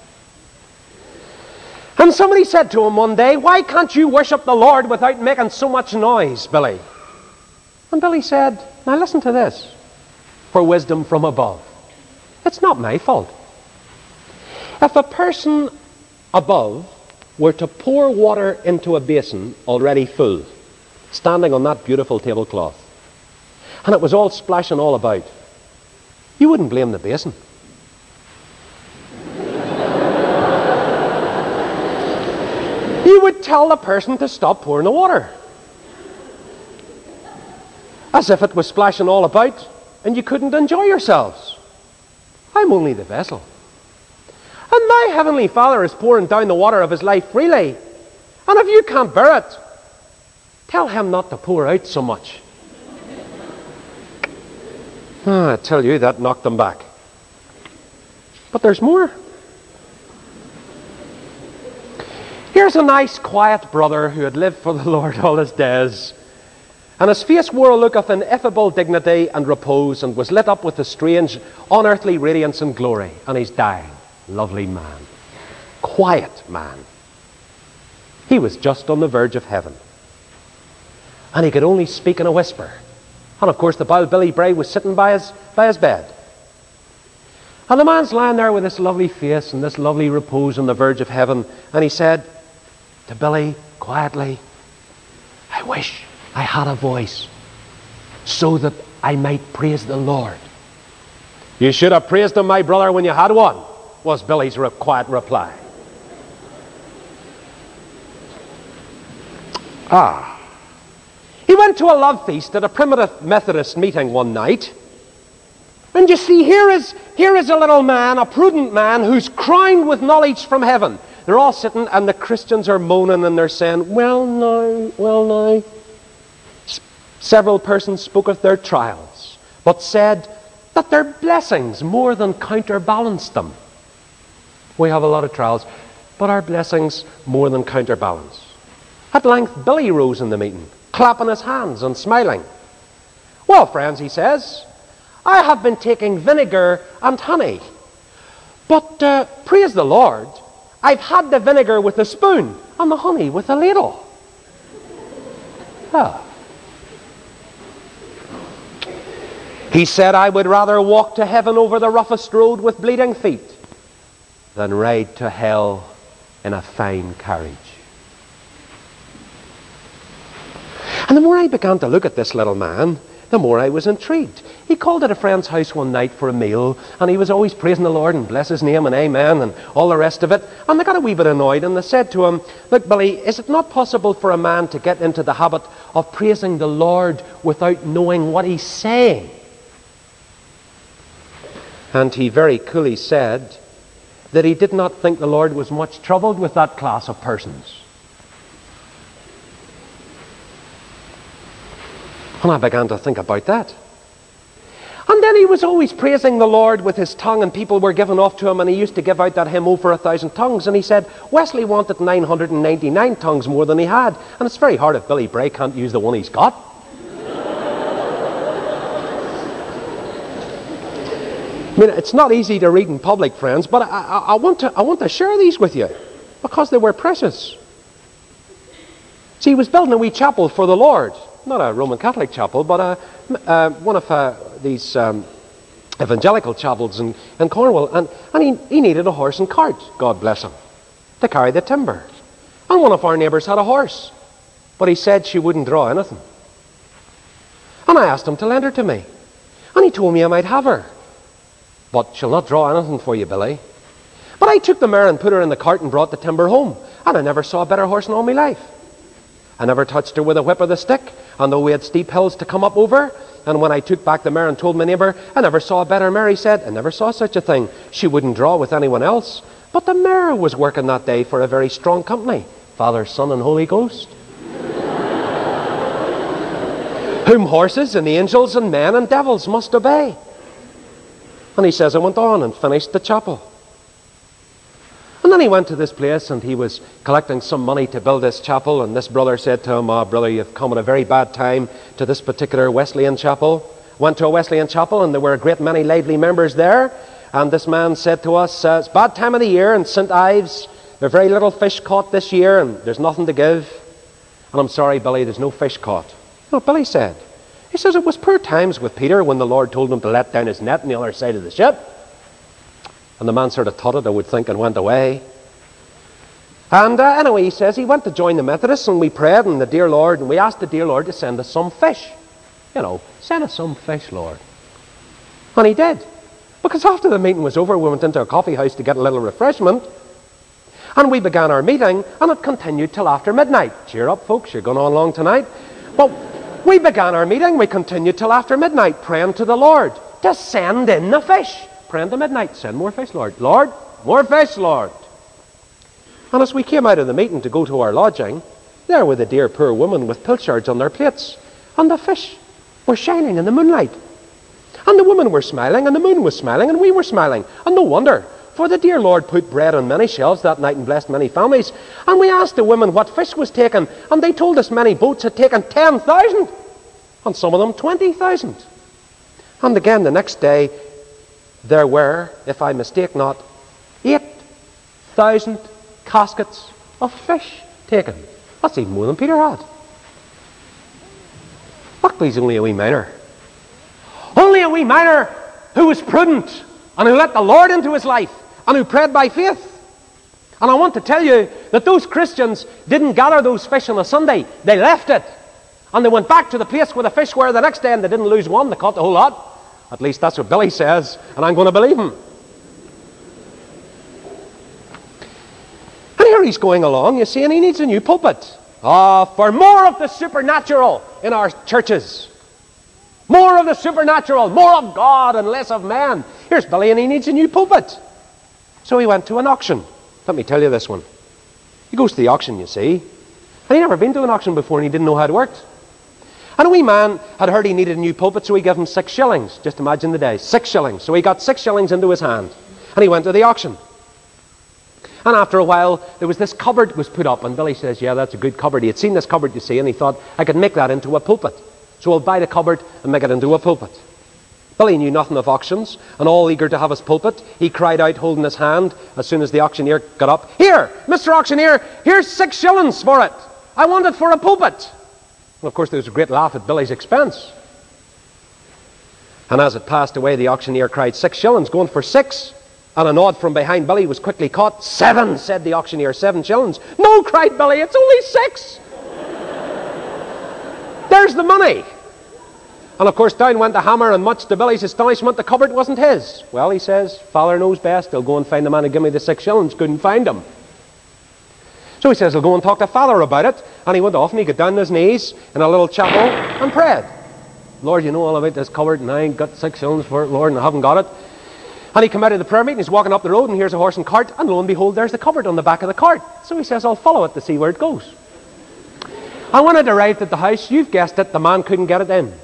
And somebody said to him one day, why can't you worship the Lord without making so much noise, Billy? And Billy said, now listen to this, for wisdom from above. It's not my fault. If a person above were to pour water into a basin already full, standing on that beautiful tablecloth, and it was all splashing all about, you wouldn't blame the basin. You would tell the person to stop pouring the water. As if it was splashing all about and you couldn't enjoy yourselves. I'm only the vessel. And my Heavenly Father is pouring down the water of His life freely. And if you can't bear it, tell Him not to pour out so much. I tell you, that knocked them back. But there's more. Here's a nice, quiet brother who had lived for the Lord all his days, and his face wore a look of ineffable dignity and repose, and was lit up with a strange, unearthly radiance and glory. And he's dying. Lovely man. Quiet man. He was just on the verge of heaven. And he could only speak in a whisper. And of course the Billy Bray was sitting by his bed. And the man's lying there with this lovely face and this lovely repose on the verge of heaven. And he said to Billy, quietly, I wish I had a voice so that I might praise the Lord. You should have praised Him, my brother, when you had one, was Billy's quiet reply. He went to a love feast at a primitive Methodist meeting one night. And you see, here is a little man, a prudent man, who's crowned with knowledge from heaven. They're all sitting, and the Christians are moaning, and they're saying, well now. Several persons spoke of their trials, but said that their blessings more than counterbalanced them. We have a lot of trials, but our blessings more than counterbalance. At length, Billy rose in the meeting, clapping his hands and smiling. Well, friends, he says, I have been taking vinegar and honey, but praise the Lord, I've had the vinegar with a spoon and the honey with a ladle. He said, I would rather walk to heaven over the roughest road with bleeding feet than ride to hell in a fine carriage. And the more I began to look at this little man, the more I was intrigued. He called at a friend's house one night for a meal, and he was always praising the Lord and bless His name and amen and all the rest of it. And they got a wee bit annoyed, and they said to him, look, Billy, is it not possible for a man to get into the habit of praising the Lord without knowing what he's saying? And he very coolly said that he did not think the Lord was much troubled with that class of persons. And I began to think about that. And then he was always praising the Lord with his tongue, and people were giving off to him, and he used to give out that hymn, "Oh, for 1,000 tongues." And he said Wesley wanted 999 tongues more than he had. And it's very hard if Billy Bray can't use the one he's got. I mean, it's not easy to read in public, friends, but I want to share these with you because they were precious. See, he was building a wee chapel for the Lord. Not a Roman Catholic chapel, but one of these evangelical chapels in Cornwall. And he needed a horse and cart, God bless him, to carry the timber. And one of our neighbours had a horse, but he said she wouldn't draw anything. And I asked him to lend her to me. And he told me I might have her. But she'll not draw anything for you, Billy. But I took the mare and put her in the cart and brought the timber home. And I never saw a better horse in all my life. I never touched her with a whip or the stick, and though we had steep hills to come up over, and when I took back the mare and told my neighbour I never saw a better mare, he said, I never saw such a thing. She wouldn't draw with anyone else. But the mare was working that day for a very strong company, Father, Son, and Holy Ghost, whom horses and angels and men and devils must obey. And he says I went on and finished the chapel. And then he went to this place and he was collecting some money to build this chapel, and this brother said to him, brother, you've come at a very bad time to this particular Wesleyan chapel. Went to a Wesleyan chapel and there were a great many lively members there, and this man said to us, it's bad time of the year in St. Ives, there's very little fish caught this year and there's nothing to give. And I'm sorry, Billy, there's no fish caught. No, Billy said. He says it was poor times with Peter when the Lord told him to let down his net on the other side of the ship. And the man sort of totted, I would think, and went away. And anyway, he says he went to join the Methodists, and we prayed, and we asked the dear Lord to send us some fish. Send us some fish, Lord. And he did. Because after the meeting was over, we went into a coffee house to get a little refreshment. And we began our meeting, and it continued till after midnight. Cheer up, folks, you're going on long tonight. Well, we began our meeting, we continued till after midnight, praying to the Lord to send in the fish. Praying to midnight, send more fish, Lord. Lord, more fish, Lord. And as we came out of the meeting to go to our lodging, there were the dear poor women with pilchards on their plates, and the fish were shining in the moonlight. And the women were smiling, and the moon was smiling, and we were smiling. And no wonder, for the dear Lord put bread on many shelves that night and blessed many families. And we asked the women what fish was taken, and they told us many boats had taken 10,000, and some of them 20,000. And again the next day, there were, if I mistake not, 8,000 caskets of fish taken. That's even more than Peter had. Look, he's only a wee miner. Only a wee miner who was prudent and who let the Lord into his life and who prayed by faith. And I want to tell you that those Christians didn't gather those fish on a Sunday. They left it. And they went back to the place where the fish were the next day, and they didn't lose one. They caught the whole lot. At least that's what Billy says, and I'm going to believe him. And here he's going along, you see, and he needs a new pulpit. For more of the supernatural in our churches. More of the supernatural, more of God and less of man. Here's Billy, and he needs a new pulpit. So he went to an auction. Let me tell you this one. He goes to the auction, you see. And he'd never been to an auction before, and he didn't know how it worked. And a wee man had heard he needed a new pulpit, so he gave him 6 shillings. Just imagine the day, 6 shillings. So he got 6 shillings into his hand, and he went to the auction. And after a while, there was this cupboard was put up, and Billy says, yeah, that's a good cupboard. He had seen this cupboard, you see, and he thought, I could make that into a pulpit. So I'll buy the cupboard and make it into a pulpit. Billy knew nothing of auctions, and all eager to have his pulpit, he cried out, holding his hand, as soon as the auctioneer got up, "Here, Mr. Auctioneer, here's 6 shillings for it. I want it for a pulpit." And of course, there was a great laugh at Billy's expense. And as it passed away, the auctioneer cried, 6 shillings, going for 6. And a nod from behind Billy was quickly caught. 7, said the auctioneer, 7 shillings. No, cried Billy, it's only 6. There's the money. And of course, down went the hammer, and much to Billy's astonishment, the cupboard wasn't his. Well, he says, Father knows best. He'll go and find the man who gave me the 6 shillings. Couldn't find him. So he says, he'll go and talk to Father about it. And he went off, and he got down on his knees in a little chapel and prayed. Lord, you know all about this cupboard, and I ain't got 6 shillings for it, Lord, and I haven't got it. And he came out of the prayer meeting, he's walking up the road, and here's a horse and cart, and lo and behold, there's the cupboard on the back of the cart. So he says, I'll follow it to see where it goes. And when it arrived at the house, you've guessed it, the man couldn't get it in.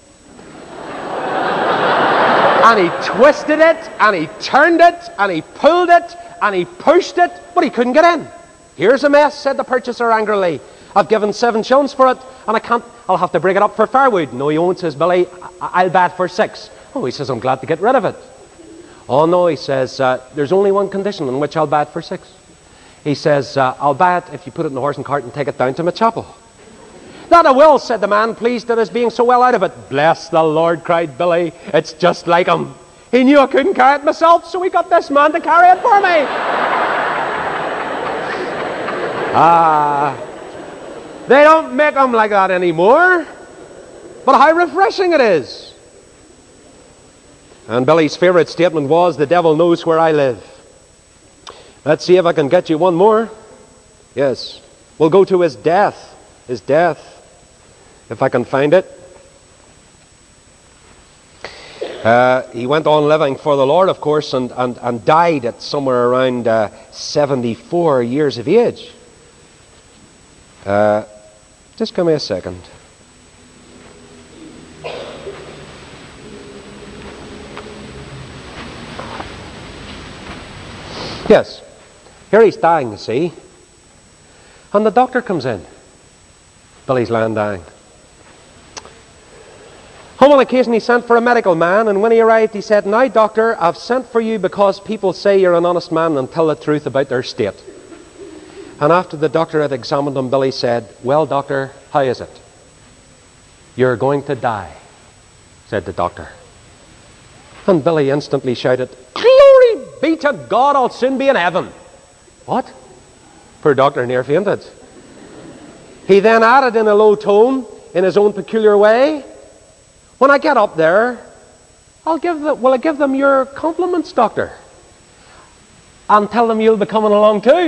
And he twisted it, and he turned it, and he pulled it, and he pushed it, but he couldn't get in. Here's a mess, said the purchaser angrily. I've given 7 shillings for it, and I'll have to break it up for firewood. No, you won't, says Billy. I'll buy it for 6. Oh, he says, I'm glad to get rid of it. Oh, no, he says, there's only one condition on which I'll buy it for 6. He says, I'll buy it if you put it in the horse and cart and take it down to my chapel. That I will, said the man, pleased at his being so well out of it. Bless the Lord, cried Billy. It's just like him. He knew I couldn't carry it myself, so he got this man to carry it for me. They don't make them like that anymore. But how refreshing it is. And Billy's favourite statement was, the devil knows where I live. Let's see if I can get you one more. Yes. We'll go to his death. His death. If I can find it. He went on living for the Lord, of course, and died at somewhere around 74 years of age. Just give me a second. Yes, here he's dying, you see. And the doctor comes in. Billy's lying dying. On one occasion he sent for a medical man, and when he arrived he said, now doctor, I've sent for you because people say you're an honest man and tell the truth about their state. And after the doctor had examined him, Billy said, well doctor, how is it? You're going to die, said the doctor. And Billy instantly shouted, glory be to God, I'll soon be in heaven. What? Poor doctor near fainted. He then added in a low tone, in his own peculiar way, when I get up there, will I give them your compliments, doctor? And tell them you'll be coming along too.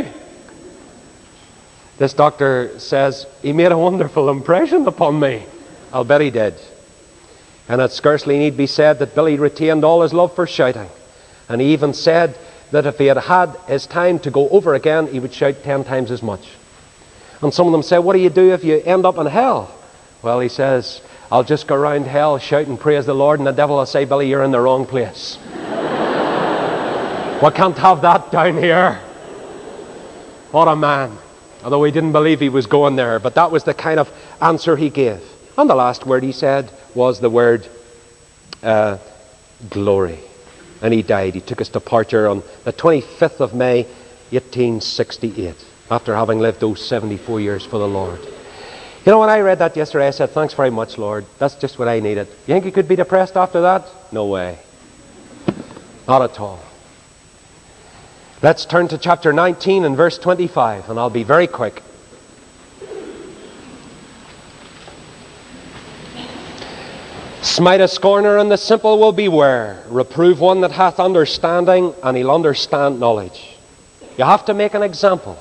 This doctor says, he made a wonderful impression upon me. I'll bet he did. And it scarcely need be said that Billy retained all his love for shouting. And he even said that if he had had his time to go over again, he would shout 10 times as much. And some of them said, what do you do if you end up in hell? Well, he says, I'll just go around hell shouting praise the Lord, and the devil will say, Billy, you're in the wrong place. We can't have that down here. What a man. Although he didn't believe he was going there, but that was the kind of answer he gave. And the last word he said was the word glory. And he died. He took his departure on the 25th of May, 1868, after having lived those 74 years for the Lord. You know, when I read that yesterday, I said, thanks very much, Lord. That's just what I needed. You think you could be depressed after that? No way. Not at all. Let's turn to chapter 19 and verse 25, and I'll be very quick. Smite a scorner, and the simple will beware. Reprove one that hath understanding, and he'll understand knowledge. You have to make an example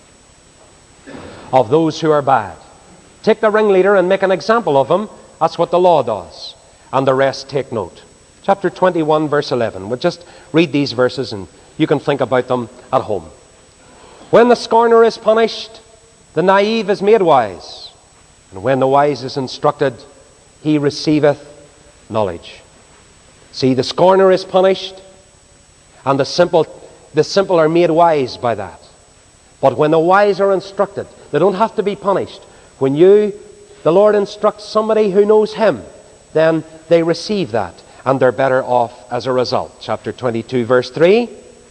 of those who are bad. Take the ringleader and make an example of him. That's what the law does. And the rest take note. Chapter 21, verse 11. We'll just read these verses and you can think about them at home. When the scorner is punished, the naive is made wise. And when the wise is instructed, he receiveth knowledge. See, the scorner is punished, and the simple are made wise by that. But when the wise are instructed, they don't have to be punished. When the Lord instructs somebody who knows Him, then they receive that, and they're better off as a result. Chapter 22, verse 3.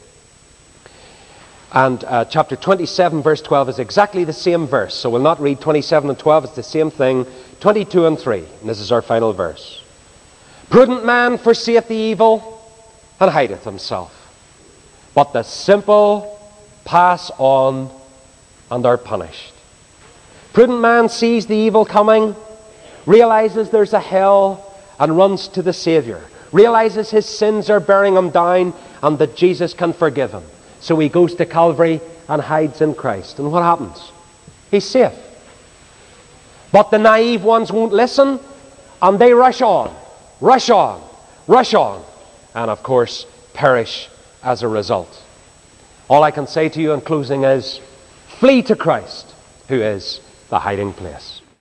And chapter 27, verse 12 is exactly the same verse. So we'll not read 27 and 12. It's the same thing. 22 and 3. And this is our final verse. Prudent man foreseeth the evil and hideth himself. But the simple pass on and are punished. Prudent man sees the evil coming, realizes there's a hell, and runs to the Savior. Realizes his sins are bearing him down and that Jesus can forgive him. So he goes to Calvary and hides in Christ. And what happens? He's safe. But the naive ones won't listen, and they rush on, and of course perish as a result. All I can say to you in closing is, flee to Christ, who is the hiding place.